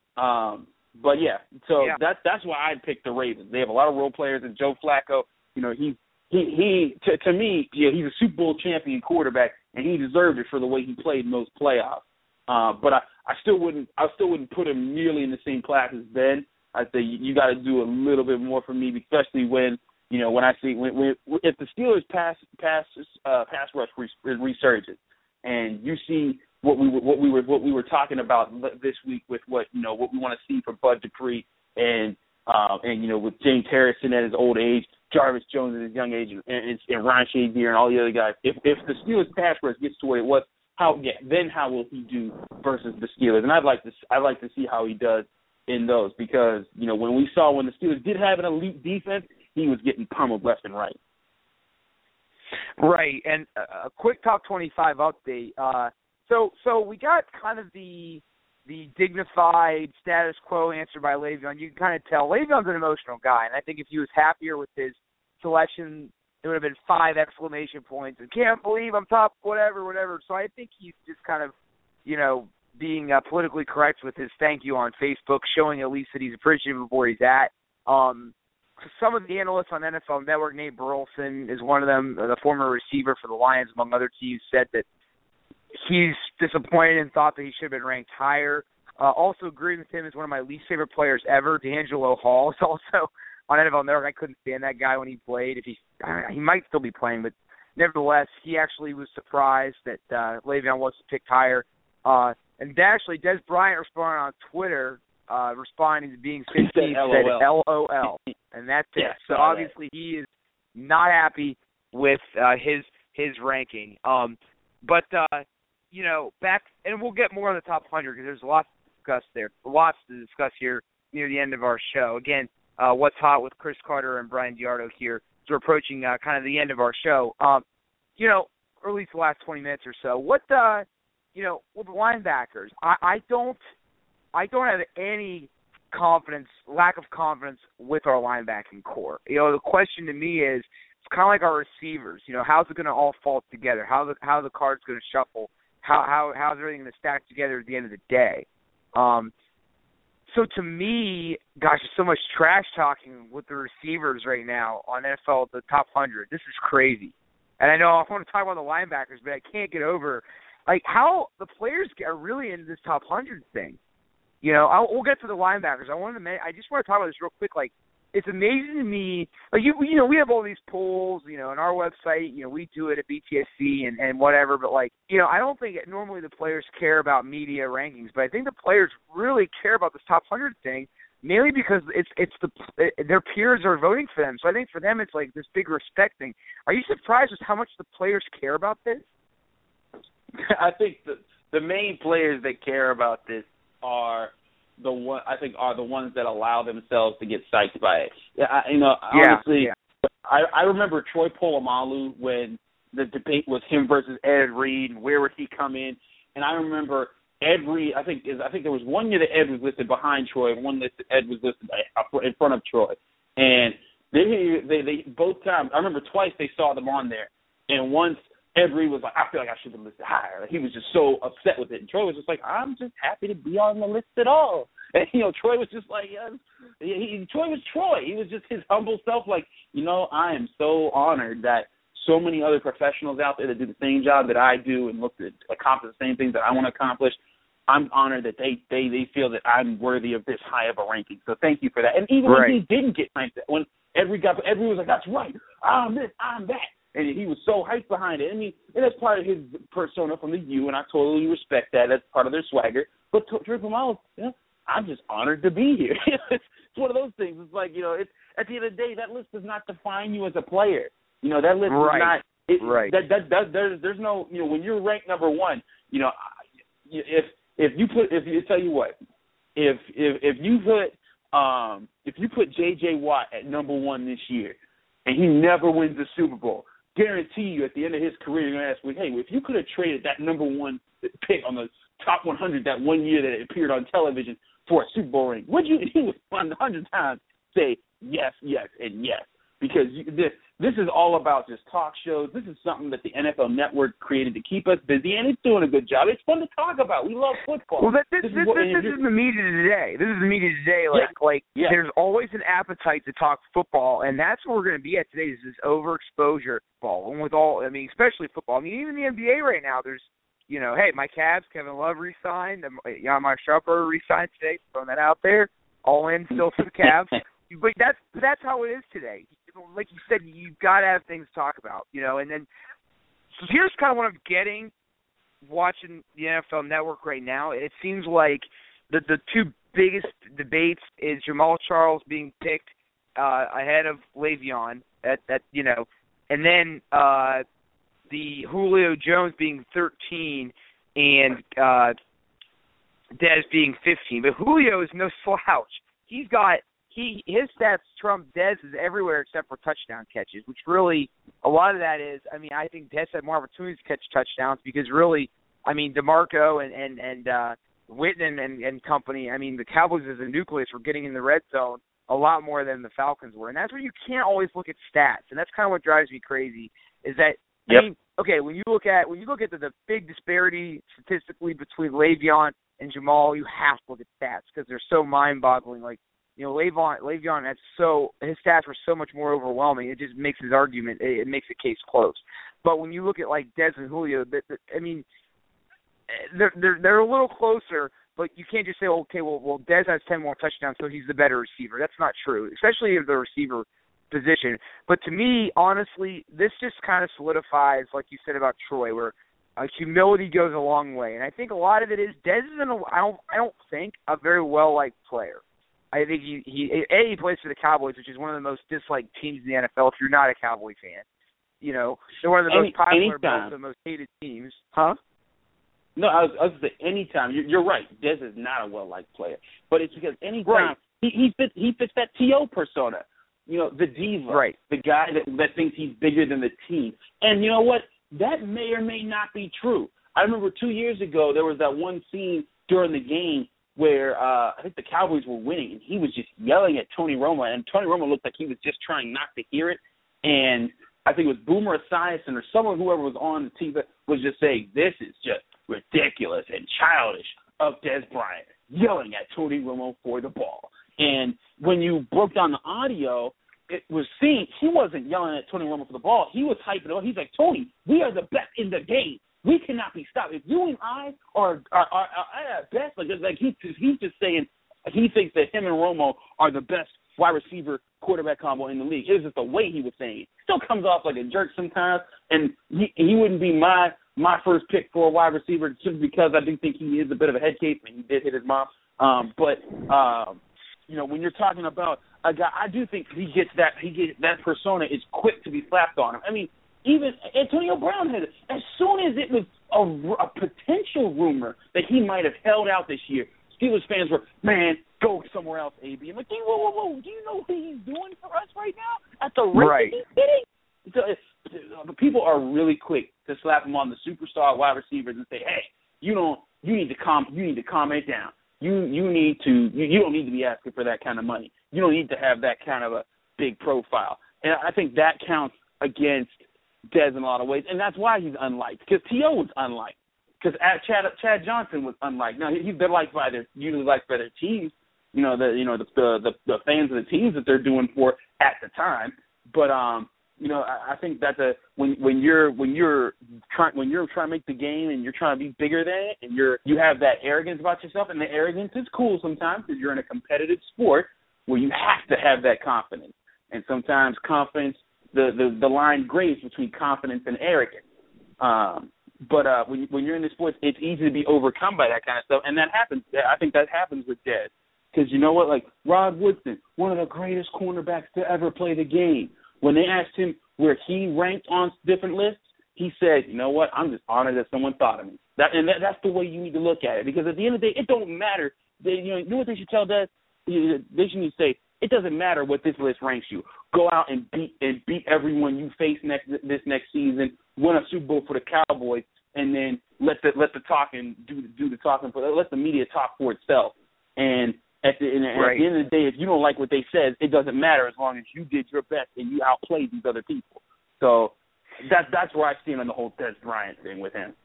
Um, but yeah, so yeah. that's that's why I'd pick the Ravens. They have a lot of role players, and Joe Flacco, you know, he he he to, to me, yeah, he's a Super Bowl champion quarterback, and he deserved it for the way he played in those playoffs. Uh, but I, I still wouldn't I still wouldn't put him nearly in the same class as Ben. I say you, you got to do a little bit more for me, especially when you know when I see when, when if the Steelers pass pass uh, pass rush resurges, and you see what we were what we were what we were talking about this week with what you know what we want to see from Bud Dupree and uh, and you know with James Harrison at his old age, Jarvis Jones at his young age, and, and, and Ryan Shazier and all the other guys. If if the Steelers pass rush gets to where it was. How yeah? Then how will he do versus the Steelers? And I'd like to I'd like to see how he does in those, because you know when we saw when the Steelers did have an elite defense, he was getting pummeled left and right. Right, and a quick Top twenty-five update. Uh, so so we got kind of the the dignified status quo answer by Le'Veon. You can kind of tell Le'Veon's an emotional guy, and I think if he was happier with his selection, it would have been five exclamation points. And can't believe I'm top, whatever, whatever. So I think he's just kind of, you know, being uh, politically correct with his thank you on Facebook, showing at least that he's appreciative of where he's at. Um, some of the analysts on N F L Network, Nate Burleson is one of them, the former receiver for the Lions, among other teams, said that he's disappointed and thought that he should have been ranked higher. Uh, also agreeing with him is one of my least favorite players ever. D'Angelo Hall is also on N F L Network. I couldn't stand that guy when he played. If he he might still be playing, but nevertheless, he actually was surprised that uh, Le'Veon wasn't picked higher. Uh, and actually, Des Bryant responded on Twitter, uh, responding to being fifteenth, said L O L, and that's it. Yeah, so obviously, that. he is not happy with uh, his his ranking. Um, but uh, you know, back and we'll get more on the top one hundred because there's lots to discuss there, lots to discuss here near the end of our show. Again. Uh, what's hot with Chris Carter and Brian Diardo here. So we're approaching uh, kind of the end of our show. Um, you know, or at least the last twenty minutes or so. What, uh, you know, with the linebackers, I, I don't, I don't have any confidence, lack of confidence with our linebacking core. You know, the question to me is, it's kind of like our receivers. You know, how's it going to all fall together? How the how the cards going to shuffle? How how how's everything going to stack together at the end of the day? Um, so to me, gosh, there's so much trash talking with the receivers right now on N F L, the top one hundred. This is crazy. And I know I want to talk about the linebackers, but I can't get over, like, how the players are really into this top one hundred thing. You know, I'll, we'll get to the linebackers. I wanted to, I just want to talk about this real quick. Like, it's amazing to me. Like, you, you know, we have all these polls, you know, on our website. You know, we do it at B T S C and, and whatever. But, like, you know, I don't think it, normally the players care about media rankings. But I think the players really care about this top one hundred thing, mainly because it's it's the it, their peers are voting for them. So I think for them it's like this big respect thing. Are you surprised with how much the players care about this? I think the the main players that care about this are the one I think are the ones that allow themselves to get psyched by it. Yeah, I, you know, yeah, honestly, yeah. I, I remember Troy Polamalu when the debate was him versus Ed Reed and where would he come in, and I remember Ed Reed. I think is I think there was one year that Ed was listed behind Troy, and one that Ed was listed in front of Troy, and they they they both times I remember twice they saw them on there, and once Ed Reed was like, I feel like I should have listed higher. Like, he was just so upset with it. And Troy was just like, I'm just happy to be on the list at all. And, you know, Troy was just like, yeah, he, he, Troy was Troy. He was just his humble self. Like, you know, I am so honored that so many other professionals out there that do the same job that I do and look to accomplish the same things that I want to accomplish. I'm honored that they, they, they feel that I'm worthy of this high of a ranking. So thank you for that. And even right. when he didn't get ranked, when Ed Reed got, Ed Reed was like, that's right. I'm this, I'm that. And he was so hyped behind it. I mean, and that's part of his persona from the U, and I totally respect that. That's part of their swagger. But Troy Polamalu, you know, I'm just honored to be here. it's, it's one of those things. It's like, you know, it's, at the end of the day, that list does not define you as a player. You know, that list right. is not. It, right. That, that, that, there's, there's no, you know, when you're ranked number one, you know, if if you put, if you tell you what, if if if you put um if you put J J Watt at number one this year, and he never wins the Super Bowl, guarantee you at the end of his career, you're going to ask, well, hey, if you could have traded that number one pick on the top one hundred that one year that it appeared on television for a Super Bowl ring, would you, he was one hundred times say yes, yes, and yes. Because you, this, this is all about just talk shows. This is something that the N F L Network created to keep us busy, and it's doing a good job. It's fun to talk about. We love football. Well, that, this, this, this, is, what, this, this is the media today. This is the media today. Like, yeah. like yeah. there's always an appetite to talk football, and that's what we're going to be at today is this overexposure football. And with all, I mean, especially football. I mean, even the N B A right now, there's, you know, hey, my Cavs, Kevin Love re-signed. Jan Sharper re-signed today. Throwing that out there. All in still for the Cavs. But that's that's how it is today. Like you said, you've got to have things to talk about, you know. And then, so here's kind of what I'm getting watching the N F L Network right now. It seems like the the two biggest debates is Jamal Charles being picked uh, ahead of Le'Veon at that, you know, and then uh, the Julio Jones being thirteen and uh, Dez being fifteen. But Julio is no slouch. He's got. He his stats trump Dez's everywhere except for touchdown catches, which really a lot of that is. I mean, I think Dez had more opportunities to catch touchdowns because really, I mean, DeMarco and and and uh, Whitman and, and company. I mean, the Cowboys as a nucleus were getting in the red zone a lot more than the Falcons were, and that's where you can't always look at stats, and that's kind of what drives me crazy. Is that I yep. mean, okay, when you look at when you look at the, the big disparity statistically between Le'Veon and Jamal, you have to look at stats because they're so mind-boggling. Like. You know, Le'Veon, Le'Veon had so his stats were so much more overwhelming. It just makes his argument. It, it makes the case close. But when you look at like Dez and Julio, that, that, I mean, they're they're they're a little closer. But you can't just say, okay, well, well, Dez has ten more touchdowns, so he's the better receiver. That's not true, especially in the receiver position. But to me, honestly, this just kind of solidifies, like you said about Troy, where uh, humility goes a long way. And I think a lot of it is Dez isn't. A, I don't. I don't think a very well liked player. I think he, he A, he plays for the Cowboys, which is one of the most disliked teams in the N F L if you're not a Cowboy fan. You know, they're one of the Any, most popular, anytime. most, the most hated teams. Huh? No, I was, I was saying anytime. You're, you're right. Dez is not a well-liked player. But it's because anytime right. he, he, fits, he fits that T O persona. You know, the diva. Right. The guy that, that thinks he's bigger than the team. And you know what? That may or may not be true. I remember two years ago there was that one scene during the game where uh, I think the Cowboys were winning, and he was just yelling at Tony Romo, and Tony Romo looked like he was just trying not to hear it. And I think it was Boomer Esiason or someone, whoever was on the T V, was just saying, this is just ridiculous and childish of Dez Bryant. yelling at Tony Romo for the ball. And when you broke down the audio, it was seen he wasn't yelling at Tony Romo for the ball. He was hyping it up. He's like, Tony, we are the best in the game. We cannot be stopped. If you and I are, are, are, are at best, like, like he, he's just saying he thinks that him and Romo are the best wide receiver quarterback combo in the league. It was just the way he was saying it. Still comes off like a jerk sometimes, and he, he wouldn't be my my first pick for a wide receiver just because I do think he is a bit of a head case. I mean, he did hit his mom. Um, but, um, you know, when you're talking about a guy, I do think he gets that, he gets that persona is quick to be slapped on him. I mean, even Antonio Brown had it. As soon as it was a, a potential rumor that he might have held out this year, Steelers fans were, man, go somewhere else, A B. I'm like, whoa, whoa, whoa, do you know what he's doing for us right now? At the rate right. that he's hitting? So, uh, people are really quick to slap him on the superstar wide receivers and say, hey, you don't, you need to calm, you need to calm it down. You you need to, you, you don't need to be asking for that kind of money. You don't need to have that kind of a big profile. And I think that counts against Dez in a lot of ways, and that's why he's unliked. Because T O was unliked. Because Chad Chad Johnson was unliked. Now he, they're liked by their usually liked by their teams. You know the you know the, the the fans of the teams that they're doing for at the time. But um. You know, I, I think that's a when when you're when you're trying when you're trying to make the game and you're trying to be bigger than it and you're you have that arrogance about yourself, and the arrogance is cool sometimes because you're in a competitive sport where you have to have that confidence, and sometimes confidence the the, the line grays between confidence and arrogance. Um, but uh, when when you're in the sports, it's easy to be overcome by that kind of stuff, and that happens. I think that happens with Dez because you know what, like Rod Woodson, one of the greatest cornerbacks to ever play the game. When they asked him where he ranked on different lists, he said, you know what, I'm just honored that someone thought of me. That, and that, that's the way you need to look at it. Because at the end of the day, it don't matter. They, you know, you know what they should tell Dez? They should say, it doesn't matter what this list ranks you. Go out and beat and beat everyone you face next this next season, win a Super Bowl for the Cowboys, and then let the let the talking do do the talking for let the media talk for itself. And At the, and right. at the end of the day, if you don't like what they said, it doesn't matter as long as you did your best and you outplayed these other people. So that's that's where I stand on the whole Dez Bryant thing with him.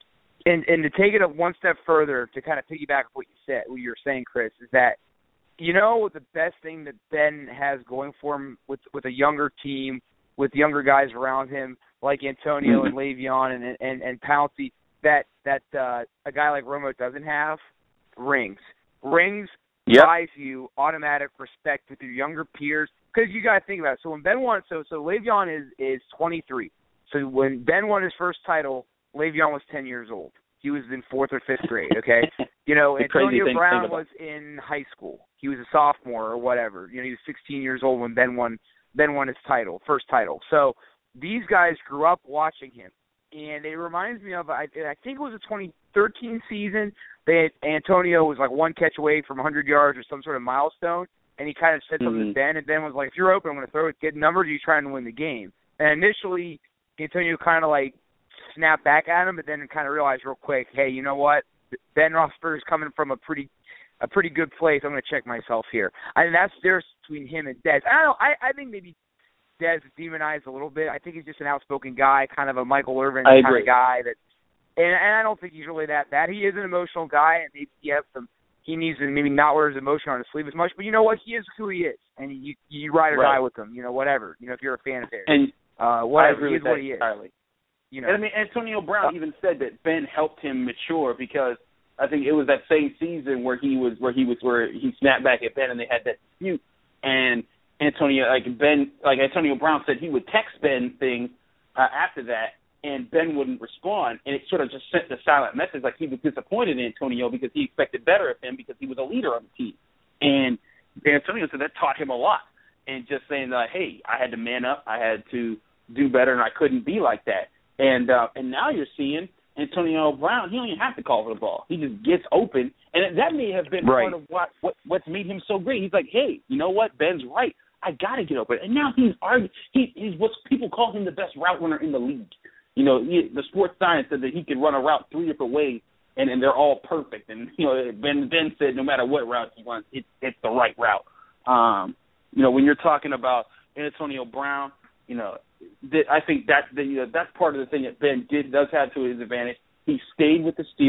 And and to take it up one step further, to kind of piggyback what you said, what you were saying, Chris, is that you know the best thing that Ben has going for him with with a younger team, with younger guys around him like Antonio mm-hmm. and Le'Veon and and and Pouncey, that that uh, a guy like Romo doesn't have, rings, rings. Yep. Buys you automatic respect with your younger peers because you got to think about it. So when Ben won, so so Le'Veon is is twenty-three. So when Ben won his first title, Le'Veon was ten years old. He was in fourth or fifth grade. Okay, you know Antonio Brown was in high school. He was a sophomore or whatever. You know he was sixteen years old when Ben won Ben won his title, first title. So these guys grew up watching him, and it reminds me of I, I think it was a twenty thirteen season. They had, Antonio was like one catch away from one hundred yards or some sort of milestone, and he kind of said something mm-hmm. to Ben, and Ben was like, if you're open, I'm going to throw it, get numbers, or you trying to win the game. And initially, Antonio kind of like snapped back at him, but then kind of realized real quick, hey, you know what? Ben Roethlisberger is coming from a pretty a pretty good place. I'm going to check myself here. I mean, that's the difference between him and Dez. I don't know. I, I think maybe Dez is demonized a little bit. I think he's just an outspoken guy, kind of a Michael Irvin I kind agree. of guy that. And, and I don't think he's really that bad. He is an emotional guy, and maybe he has some. He needs to maybe not wear his emotion on his sleeve as much. But you know what? He is who he is, and you you ride or right. die with him. You know, whatever. You know, if you're a fan of his, and uh, whatever. I agree He is with what that he is. entirely. You know, and I mean, Antonio Brown uh, even said that Ben helped him mature because I think it was that same season where he was where he was where he snapped back at Ben and they had that dispute, and Antonio like Ben like Antonio Brown said he would text Ben things uh, after that. And Ben wouldn't respond, and it sort of just sent the silent message like he was disappointed in Antonio because he expected better of him because he was a leader on the team. And Antonio said that taught him a lot. And just saying, uh, hey, I had to man up, I had to do better, and I couldn't be like that. And uh, and now you're seeing Antonio Brown, he don't even have to call for the ball. He just gets open, and that may have been right. part of what, what what's made him so great. He's like, hey, you know what? Ben's right. I got to get open. And now he's arguing. He, he's what people call him the best route runner in the league. You know, he, the sports science said that he could run a route three different ways, and, and they're all perfect. And, you know, Ben Ben said no matter what route he runs, it's, it's the right route. Um, you know, when you're talking about Antonio Brown, you know, that, I think that the, you know, that's part of the thing that Ben did does have to his advantage. He stayed with the Steelers.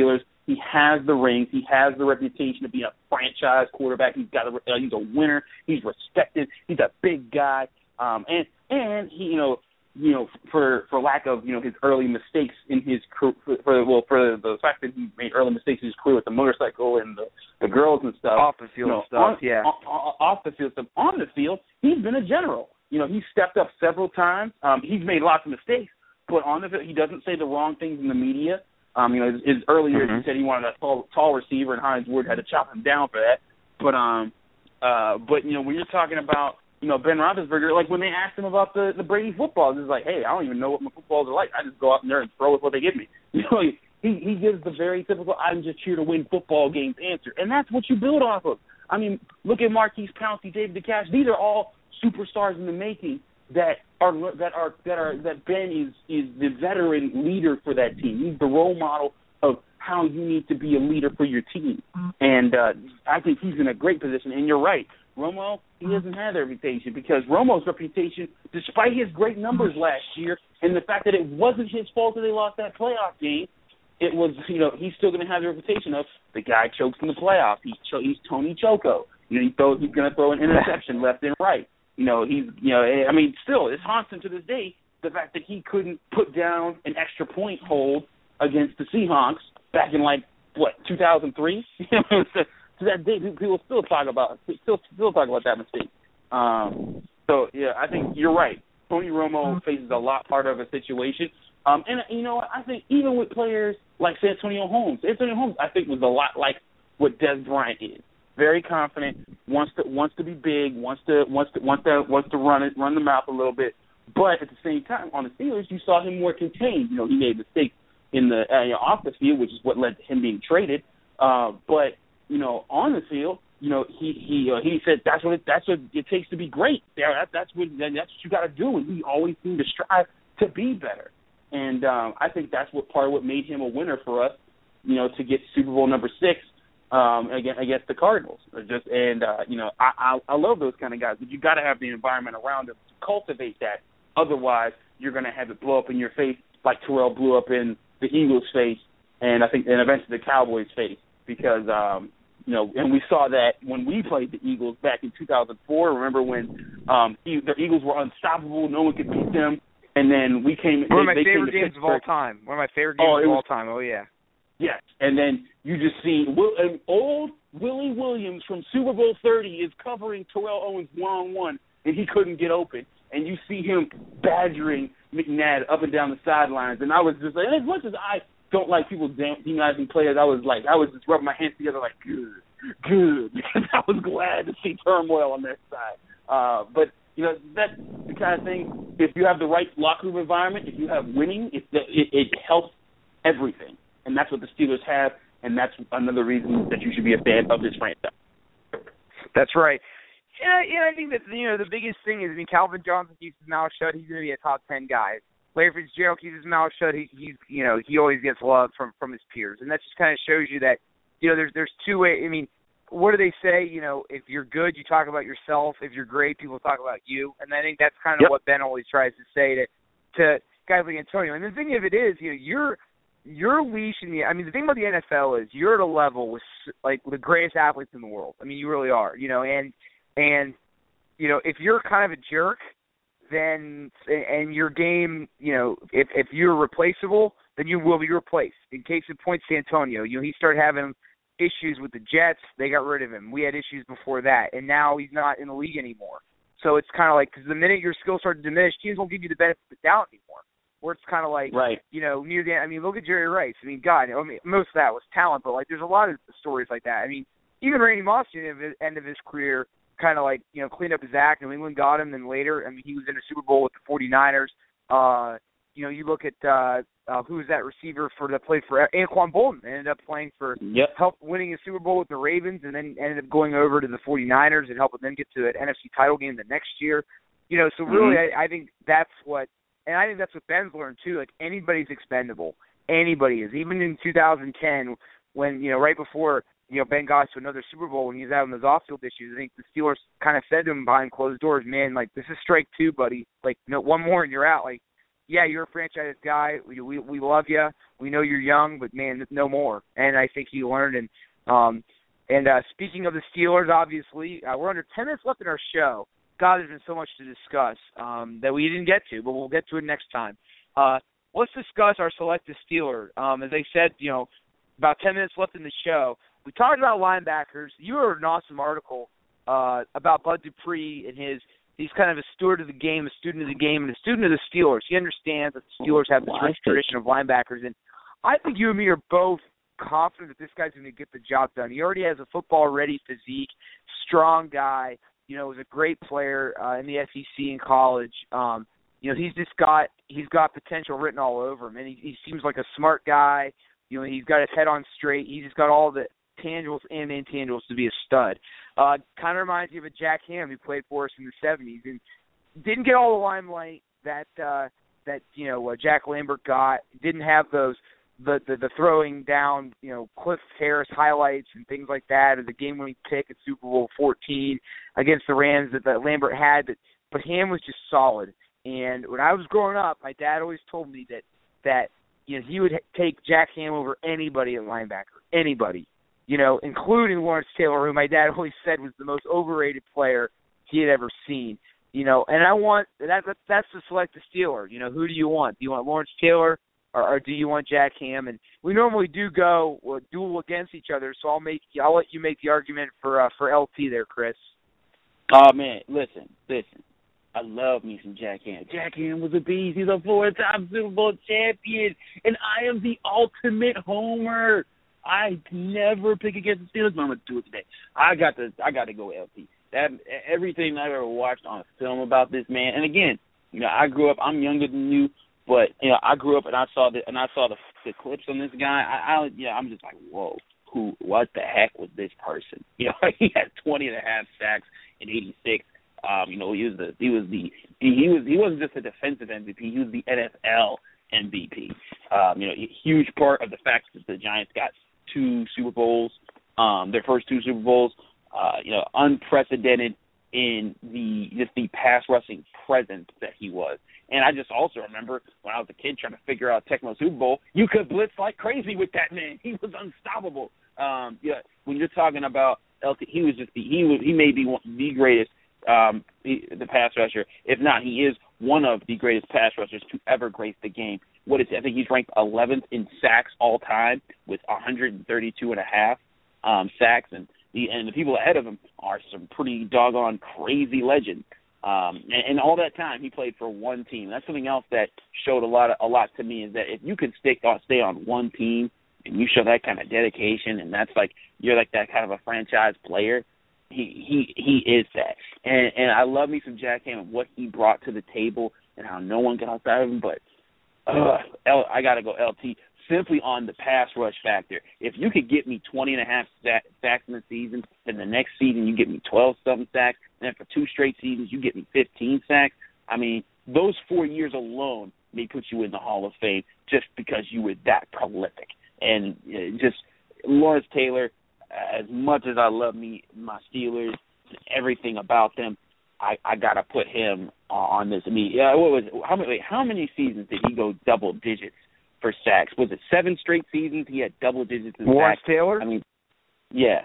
He has the rings. He has the reputation of being a franchise quarterback. He's got a, uh, he's a winner. He's respected. He's a big guy. Um, and and he, you know, you know, for for lack of you know his early mistakes in his career, for, for well for the fact that he made early mistakes in his career with the motorcycle and the, the girls and stuff. Off the field you know, stuff, on, yeah. On, off the field stuff. On the field, he's been a general. You know, he's stepped up several times. Um, he's made lots of mistakes, but on the field, he doesn't say the wrong things in the media. Um, you know, his, his early years, mm-hmm. he said he wanted a tall, tall receiver, and Hines Ward had to chop him down for that. But um, uh, but you know, when you're talking about you know Ben Roethlisberger, like when they asked him about the the Brady footballs, it's like, hey, I don't even know what my footballs are like. I just go out there and throw with what they give me. You know, he he gives the very typical "I'm just here to win football games" answer, and that's what you build off of. I mean, look at Marquise Pouncey, David DeCash. These are all superstars in the making that are that are that are that Ben is is the veteran leader for that team. He's the role model of how you need to be a leader for your team, and uh, I think he's in a great position. And you're right, Romo, he doesn't have that reputation because Romo's reputation, despite his great numbers last year and the fact that it wasn't his fault that they lost that playoff game, it was, you know, he's still going to have the reputation of the guy chokes in the playoffs. He's cho- he's Tony Choco. You know, he throws, he's going to throw an interception left and right. You know, he's, you know, I mean, still, it haunts him to this day, the fact that he couldn't put down an extra point hold against the Seahawks back in, like, what, two thousand three? To that day, people still talk about still still talk about that mistake. Um, so, yeah, I think you're right. Tony Romo faces a lot harder of a situation. Um, and, you know, I think even with players like Santonio Holmes, Santonio Holmes, I think, was a lot like what Dez Bryant is. Very confident, wants to wants to be big, wants to wants to wants to wants to run it, run the mouth a little bit. But at the same time, on the Steelers, you saw him more contained. You know, he made mistakes in the uh, you know, off the field, which is what led to him being traded. Uh, but you know, on the field, you know, he he uh, he said that's what it, that's what it takes to be great. There, that, that's what that's what you got to do. And he always seemed to strive to be better. And um, I think that's what part of what made him a winner for us. You know, to get Super Bowl number six. Um, against, against the Cardinals, just and uh, you know I, I I love those kind of guys, but you got to have the environment around them to cultivate that. Otherwise, you're going to have it blow up in your face like Terrell blew up in the Eagles' face, and I think and eventually the Cowboys' face because um, you know and we saw that when we played the Eagles back in two thousand four. Remember when um, the Eagles were unstoppable, no one could beat them, and then we came. One they, of my they favorite came games of all time. One of my favorite games oh, of was, all time. Oh yeah. Yes, and then you just see Will, an old Willie Williams from Super Bowl thirty is covering Terrell Owens one-on-one, and he couldn't get open. And you see him badgering McNabb up and down the sidelines. And I was just like, and as much as I don't like people demonizing players, I was like, I was just rubbing my hands together like, good, good, because I was glad to see turmoil on their side. Uh, but, you know, that's the kind of thing, if you have the right locker room environment, if you have winning, it, it, it helps everything. And that's what the Steelers have, and that's another reason that you should be a fan of this franchise. That's right. Yeah, yeah, I think that, you know, the biggest thing is, I mean, Calvin Johnson keeps his mouth shut. He's going to be a top ten guy. Larry Fitzgerald keeps his mouth shut. He, he's, you know, he always gets love from, from his peers. And that just kind of shows you that, you know, there's there's two ways. I mean, what do they say? You know, if you're good, you talk about yourself. If you're great, people talk about you. And I think that's kind of yep. what Ben always tries to say to, to guys like Antonio. And the thing of it is, you know, you're – Your leash in the I mean the thing about the N F L is you're at a level with like the greatest athletes in the world. I mean you really are, you know, and and you know if you're kind of a jerk, then and your game, you know, if if you're replaceable, then you will be replaced. In case in point, Santonio, you know, he started having issues with the Jets, they got rid of him. We had issues before that, and now he's not in the league anymore. So it's kind of like because the minute your skills start to diminish, teams won't give you the benefit of the doubt anymore. Where it's kind of like, right. you know, near the end. I mean, look at Jerry Rice. I mean, God, I mean, most of that was talent, but, like, there's a lot of stories like that. I mean, even Randy Moss, at the end of his career, kind of, like, you know, cleaned up his act. New England got him, and later, I mean, he was in a Super Bowl with the forty-niners. Uh, you know, you look at, uh, uh, who was that receiver for that played for Anquan Bolden, ended up playing for, yep. helped winning a Super Bowl with the Ravens, and then ended up going over to the forty-niners and helping them get to an N F C title game the next year. You know, so really, mm-hmm. I, I think that's what, and I think that's what Ben's learned, too. Like, anybody's expendable. Anybody is. Even in two thousand ten, when, you know, right before, you know, Ben got to another Super Bowl when he was out on those off-field issues, I think the Steelers kind of said to him behind closed doors, man, like, this is strike two, buddy. Like, you know, one more and you're out. Like, yeah, you're a franchise guy. We, we we love you. We know you're young, but man, no more. And I think he learned. And um, and uh, speaking of the Steelers, obviously, uh, we're under ten minutes left in our show. God, there's been so much to discuss um, that we didn't get to, but we'll get to it next time. Uh, let's discuss our selected Steeler. Um, as I said, you know, about ten minutes left in the show. We talked about linebackers. You wrote an awesome article uh, about Bud Dupree and his. He's kind of a steward of the game, a student of the game, and a student of the Steelers. He understands that the Steelers have this rich tradition of linebackers, and I think you and me are both confident that this guy's going to get the job done. He already has a football-ready physique, strong guy. You know, was a great player uh, in the S E C in college. Um, you know, he's just got he's got potential written all over him, and he, he seems like a smart guy. You know, he's got his head on straight. He's just got all the tangibles and intangibles to be a stud. Uh, kind of reminds you of a Jack Ham who played for us in the seventies and didn't get all the limelight that uh, that you know uh, Jack Lambert got. Didn't have those the, the the throwing down you know Cliff Harris highlights and things like that, or the game-winning pick at Super Bowl fourteen against the Rams that, that Lambert had. But but Ham was just solid. And when I was growing up, my dad always told me that that you know he would take Jack Ham over anybody at linebacker, anybody. You know, including Lawrence Taylor, who my dad always said was the most overrated player he had ever seen. You know, and I want that. That's to select the Steeler. You know, who do you want? Do you want Lawrence Taylor or, or do you want Jack Ham? And we normally do go uh, duel against each other, so I'll make I'll let you make the argument for uh, for L T there, Chris. Oh man, listen, listen. I love me some Jack Ham. Jack Ham was a beast. He's a four-time Super Bowl champion, and I am the ultimate homer. I never pick against the Steelers, but I'm gonna do it today. I got to, I got to go L T. That everything I've ever watched on film about this man, and again, you know, I grew up. I'm younger than you, but you know, I grew up and I saw the and I saw the, the clips on this guy. I, I, yeah, I'm just like, whoa, who, what the heck was this person? You know, he had twenty and a half sacks in eighty-six. Um, you know, he was the, he was the, he was, he wasn't just a defensive M V P. He was the N F L M V P. Um, you know, a huge part of the fact that the Giants got two Super Bowls, um, their first two Super Bowls, uh, you know, unprecedented in the just the pass rushing presence that he was. And I just also remember when I was a kid trying to figure out Tecmo Super Bowl, you could blitz like crazy with that man. He was unstoppable. Um, yeah, when you're talking about L T, he was just the, he was he may be one, the greatest um, the, the pass rusher. If not, he is one of the greatest pass rushers to ever grace the game. What is it? I think he's ranked eleventh in sacks all time with one hundred thirty-two and a half um, sacks, and the and the people ahead of him are some pretty doggone crazy legends. Um, and, and all that time he played for one team. That's something else that showed a lot of, a lot to me is that if you can stick on stay on one team and you show that kind of dedication, and that's like you're like that kind of a franchise player. He he he is that, and and I love me some Jack Ham and what he brought to the table and how no one got outside of him, but. Uh, L, I got to go L T simply on the pass rush factor. If you could get me twenty and a half sacks in the season, then the next season you get me twelve-something sacks, and then for two straight seasons you get me fifteen sacks, I mean, those four years alone may put you in the Hall of Fame just because you were that prolific. And uh, just Lawrence Taylor, as much as I love me, my Steelers, everything about them, I, I gotta put him on this. I mean, yeah, what was it? How many? Wait, how many seasons did he go double digits for sacks? Was it seven straight seasons? He had double digits in Lawrence sacks. Taylor. I mean, yeah,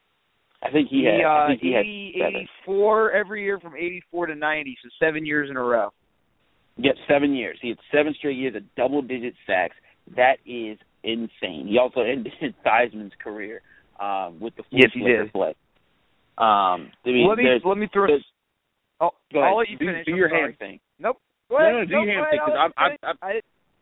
I think he, he had. Uh, I think he eighty, had seven. eighty-four every year from eighty-four to ninety, so seven years in a row. Yep, seven years. He had seven straight years of double digit sacks. That is insane. He also ended Theismann's career um, with the yes, he did. play. Um, I mean, let me let me throw. Oh, Go ahead. I'll let you do, finish. do I'm your sorry. hand thing. Nope. Go ahead. No, no, do nope, your hand go thing ahead. because I'm, I'm, I'm, I,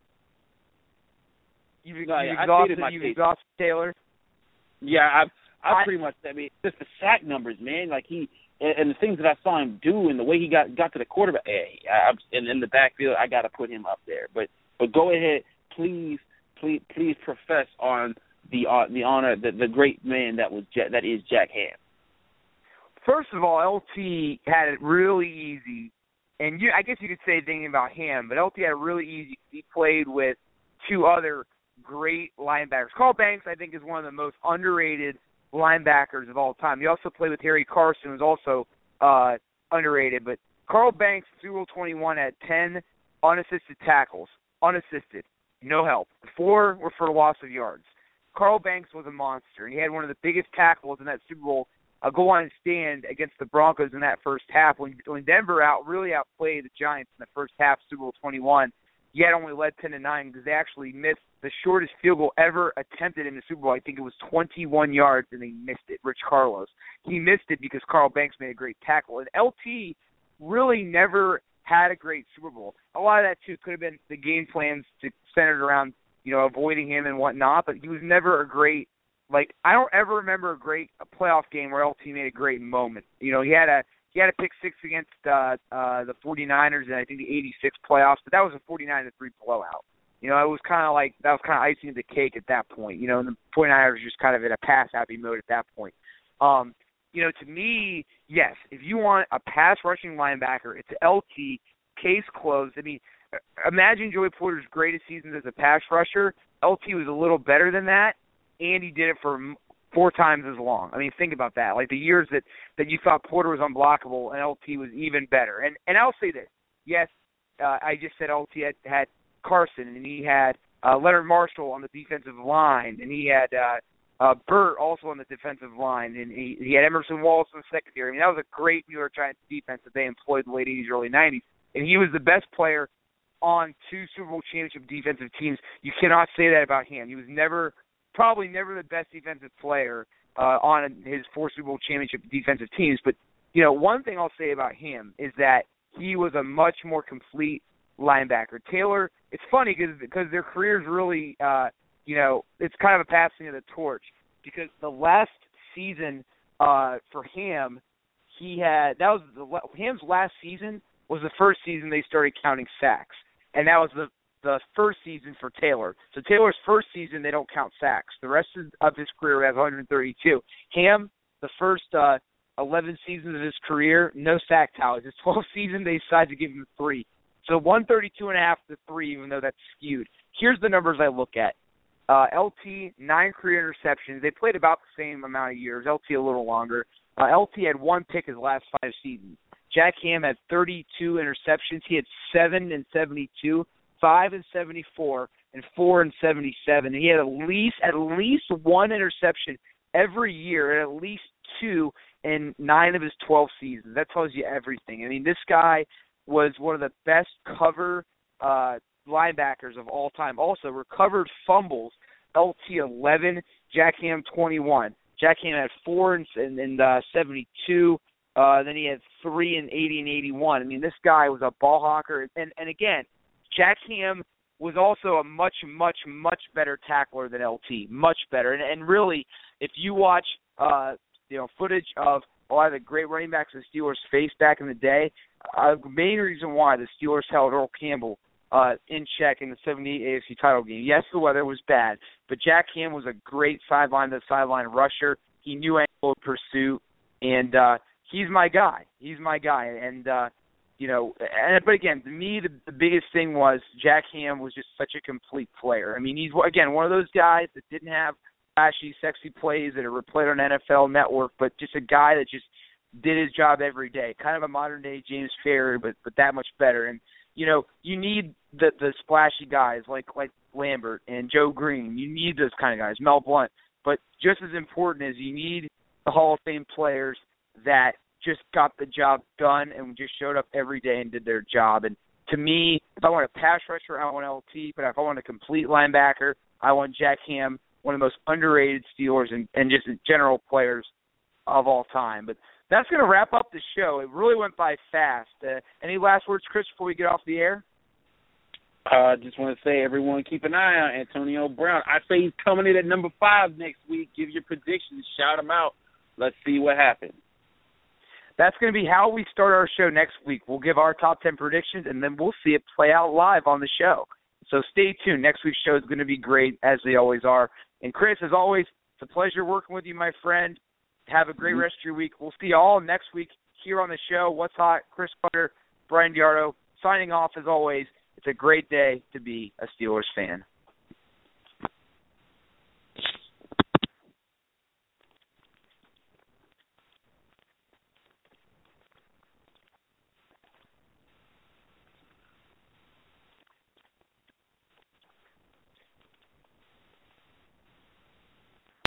you've, no, you've I exhausted, stated my you've case. exhausted Taylor. Yeah, I've, I've I, pretty much. I mean, just the sack numbers, man. Like he and, and the things that I saw him do, and the way he got got to the quarterback, hey, I, and in the backfield, I got to put him up there. But but go ahead, please, please, please profess on the uh, the honor, the, the great man that was Jack, that is Jack Ham. First of all, L T had it really easy, and you, I guess you could say anything about him, but L T had it really easy. He played with two other great linebackers. Carl Banks, I think, is one of the most underrated linebackers of all time. He also played with Harry Carson, who's also uh, underrated. But Carl Banks, Super Bowl twenty-one, had ten unassisted tackles, unassisted, no help. Four were for loss of yards. Carl Banks was a monster, and he had one of the biggest tackles in that Super Bowl uh, go on and stand against the Broncos in that first half. When, when Denver out really outplayed the Giants in the first half, Super Bowl twenty-one, yet only led ten to nine because they actually missed the shortest field goal ever attempted in the Super Bowl. I think it was twenty-one yards, and they missed it. Rich Carlos. He missed it because Carl Banks made a great tackle. And L T really never had a great Super Bowl. A lot of that, too, could have been the game plans to centered around, you know, avoiding him and whatnot, but he was never a great, like, I don't ever remember a great a playoff game where L T made a great moment. You know, he had a he had a pick six against uh, uh, the 49ers in, I think, the eighty-six playoffs, but that was a forty-nine to three blowout. You know, it was kind of like, that was kind of icing on the cake at that point. You know, and the 49ers were just kind of in a pass-happy mode at that point. Um, you know, to me, yes, if you want a pass-rushing linebacker, it's L T, case closed. I mean, imagine Joey Porter's greatest seasons as a pass rusher. L T was a little better than that, and he did it for four times as long. I mean, think about that. Like the years that, that you thought Porter was unblockable, and L T was even better. And and I'll say this. Yes, uh, I just said L T had, had Carson, and he had uh, Leonard Marshall on the defensive line, and he had uh, uh, Burt also on the defensive line, and he, he had Emerson Wallace in the secondary. I mean, that was a great New York Giants defense that they employed in the late eighties, early nineties. And he was the best player on two Super Bowl championship defensive teams. You cannot say that about him. He was never, probably never the best defensive player uh, on his four Super Bowl championship defensive teams. But, you know, one thing I'll say about him is that he was a much more complete linebacker. Taylor, it's funny because because their careers really, uh, you know, it's kind of a passing of the torch because the last season uh, for him, he had, that was the, Ham's last season was the first season they started counting sacks. And that was the, the first season for Taylor. So Taylor's first season, they don't count sacks. The rest of his career has one hundred thirty-two. Ham, the first uh, eleven seasons of his career, no sack tallies. His twelfth season, they decided to give him three. So one thirty-two and a half to three, even though that's skewed. Here's the numbers I look at. Uh, L T, nine career interceptions. They played about the same amount of years. L T a little longer. Uh, L T had one pick his last five seasons. Jack Ham had thirty-two interceptions. He had seven and seventy-two, five and seventy-four, and four and seventy-seven. And he had at least at least one interception every year, and at least two in nine of his twelve seasons. That tells you everything. I mean, this guy was one of the best cover uh, linebackers of all time. Also, recovered fumbles, L T eleven, Jack Ham twenty-one. Jack Ham had four and, and, and uh, seventy-two. Uh, then he had three and eighty and eighty-one. I mean, this guy was a ball hawker. And, and again, Jack Ham was also a much, much, much better tackler than L T. Much better. And, and really, if you watch, uh, you know, footage of a lot of the great running backs the Steelers faced back in the day, uh, the main reason why the Steelers held Earl Campbell uh, in check in the seventy-eight A F C title game. Yes, the weather was bad, but Jack Ham was a great sideline-to-sideline rusher. He knew angle of pursuit, and uh, he's my guy. He's my guy. And, uh, you know, and, but again, to me, the, the biggest thing was Jack Ham was just such a complete player. I mean, he's, again, one of those guys that didn't have flashy, sexy plays that are replayed on N F L Network, but just a guy that just did his job every day. Kind of a modern-day James Ferrier, but but that much better. And, you know, you need the, the splashy guys like, like Lambert and Joe Green. You need those kind of guys, Mel Blount. But just as important as you need the Hall of Fame players that just got the job done and just showed up every day and did their job. And to me, if I want a pass rusher, I want L T. But if I want a complete linebacker, I want Jack Ham, one of the most underrated Steelers and, and just general players of all time. But that's going to wrap up the show. It really went by fast. Uh, any last words, Chris, before we get off the air? I uh, just want to say, everyone, keep an eye on Antonio Brown. I say he's coming in at number five next week. Give your predictions. Shout him out. Let's see what happens. That's going to be how we start our show next week. We'll give our top ten predictions, and then we'll see it play out live on the show. So stay tuned. Next week's show is going to be great, as they always are. And, Chris, as always, it's a pleasure working with you, my friend. Have a great rest of your week. We'll see you all next week here on the show. What's Hot? Chris Carter, Brian Diardo, signing off as always. It's a great day to be a Steelers fan.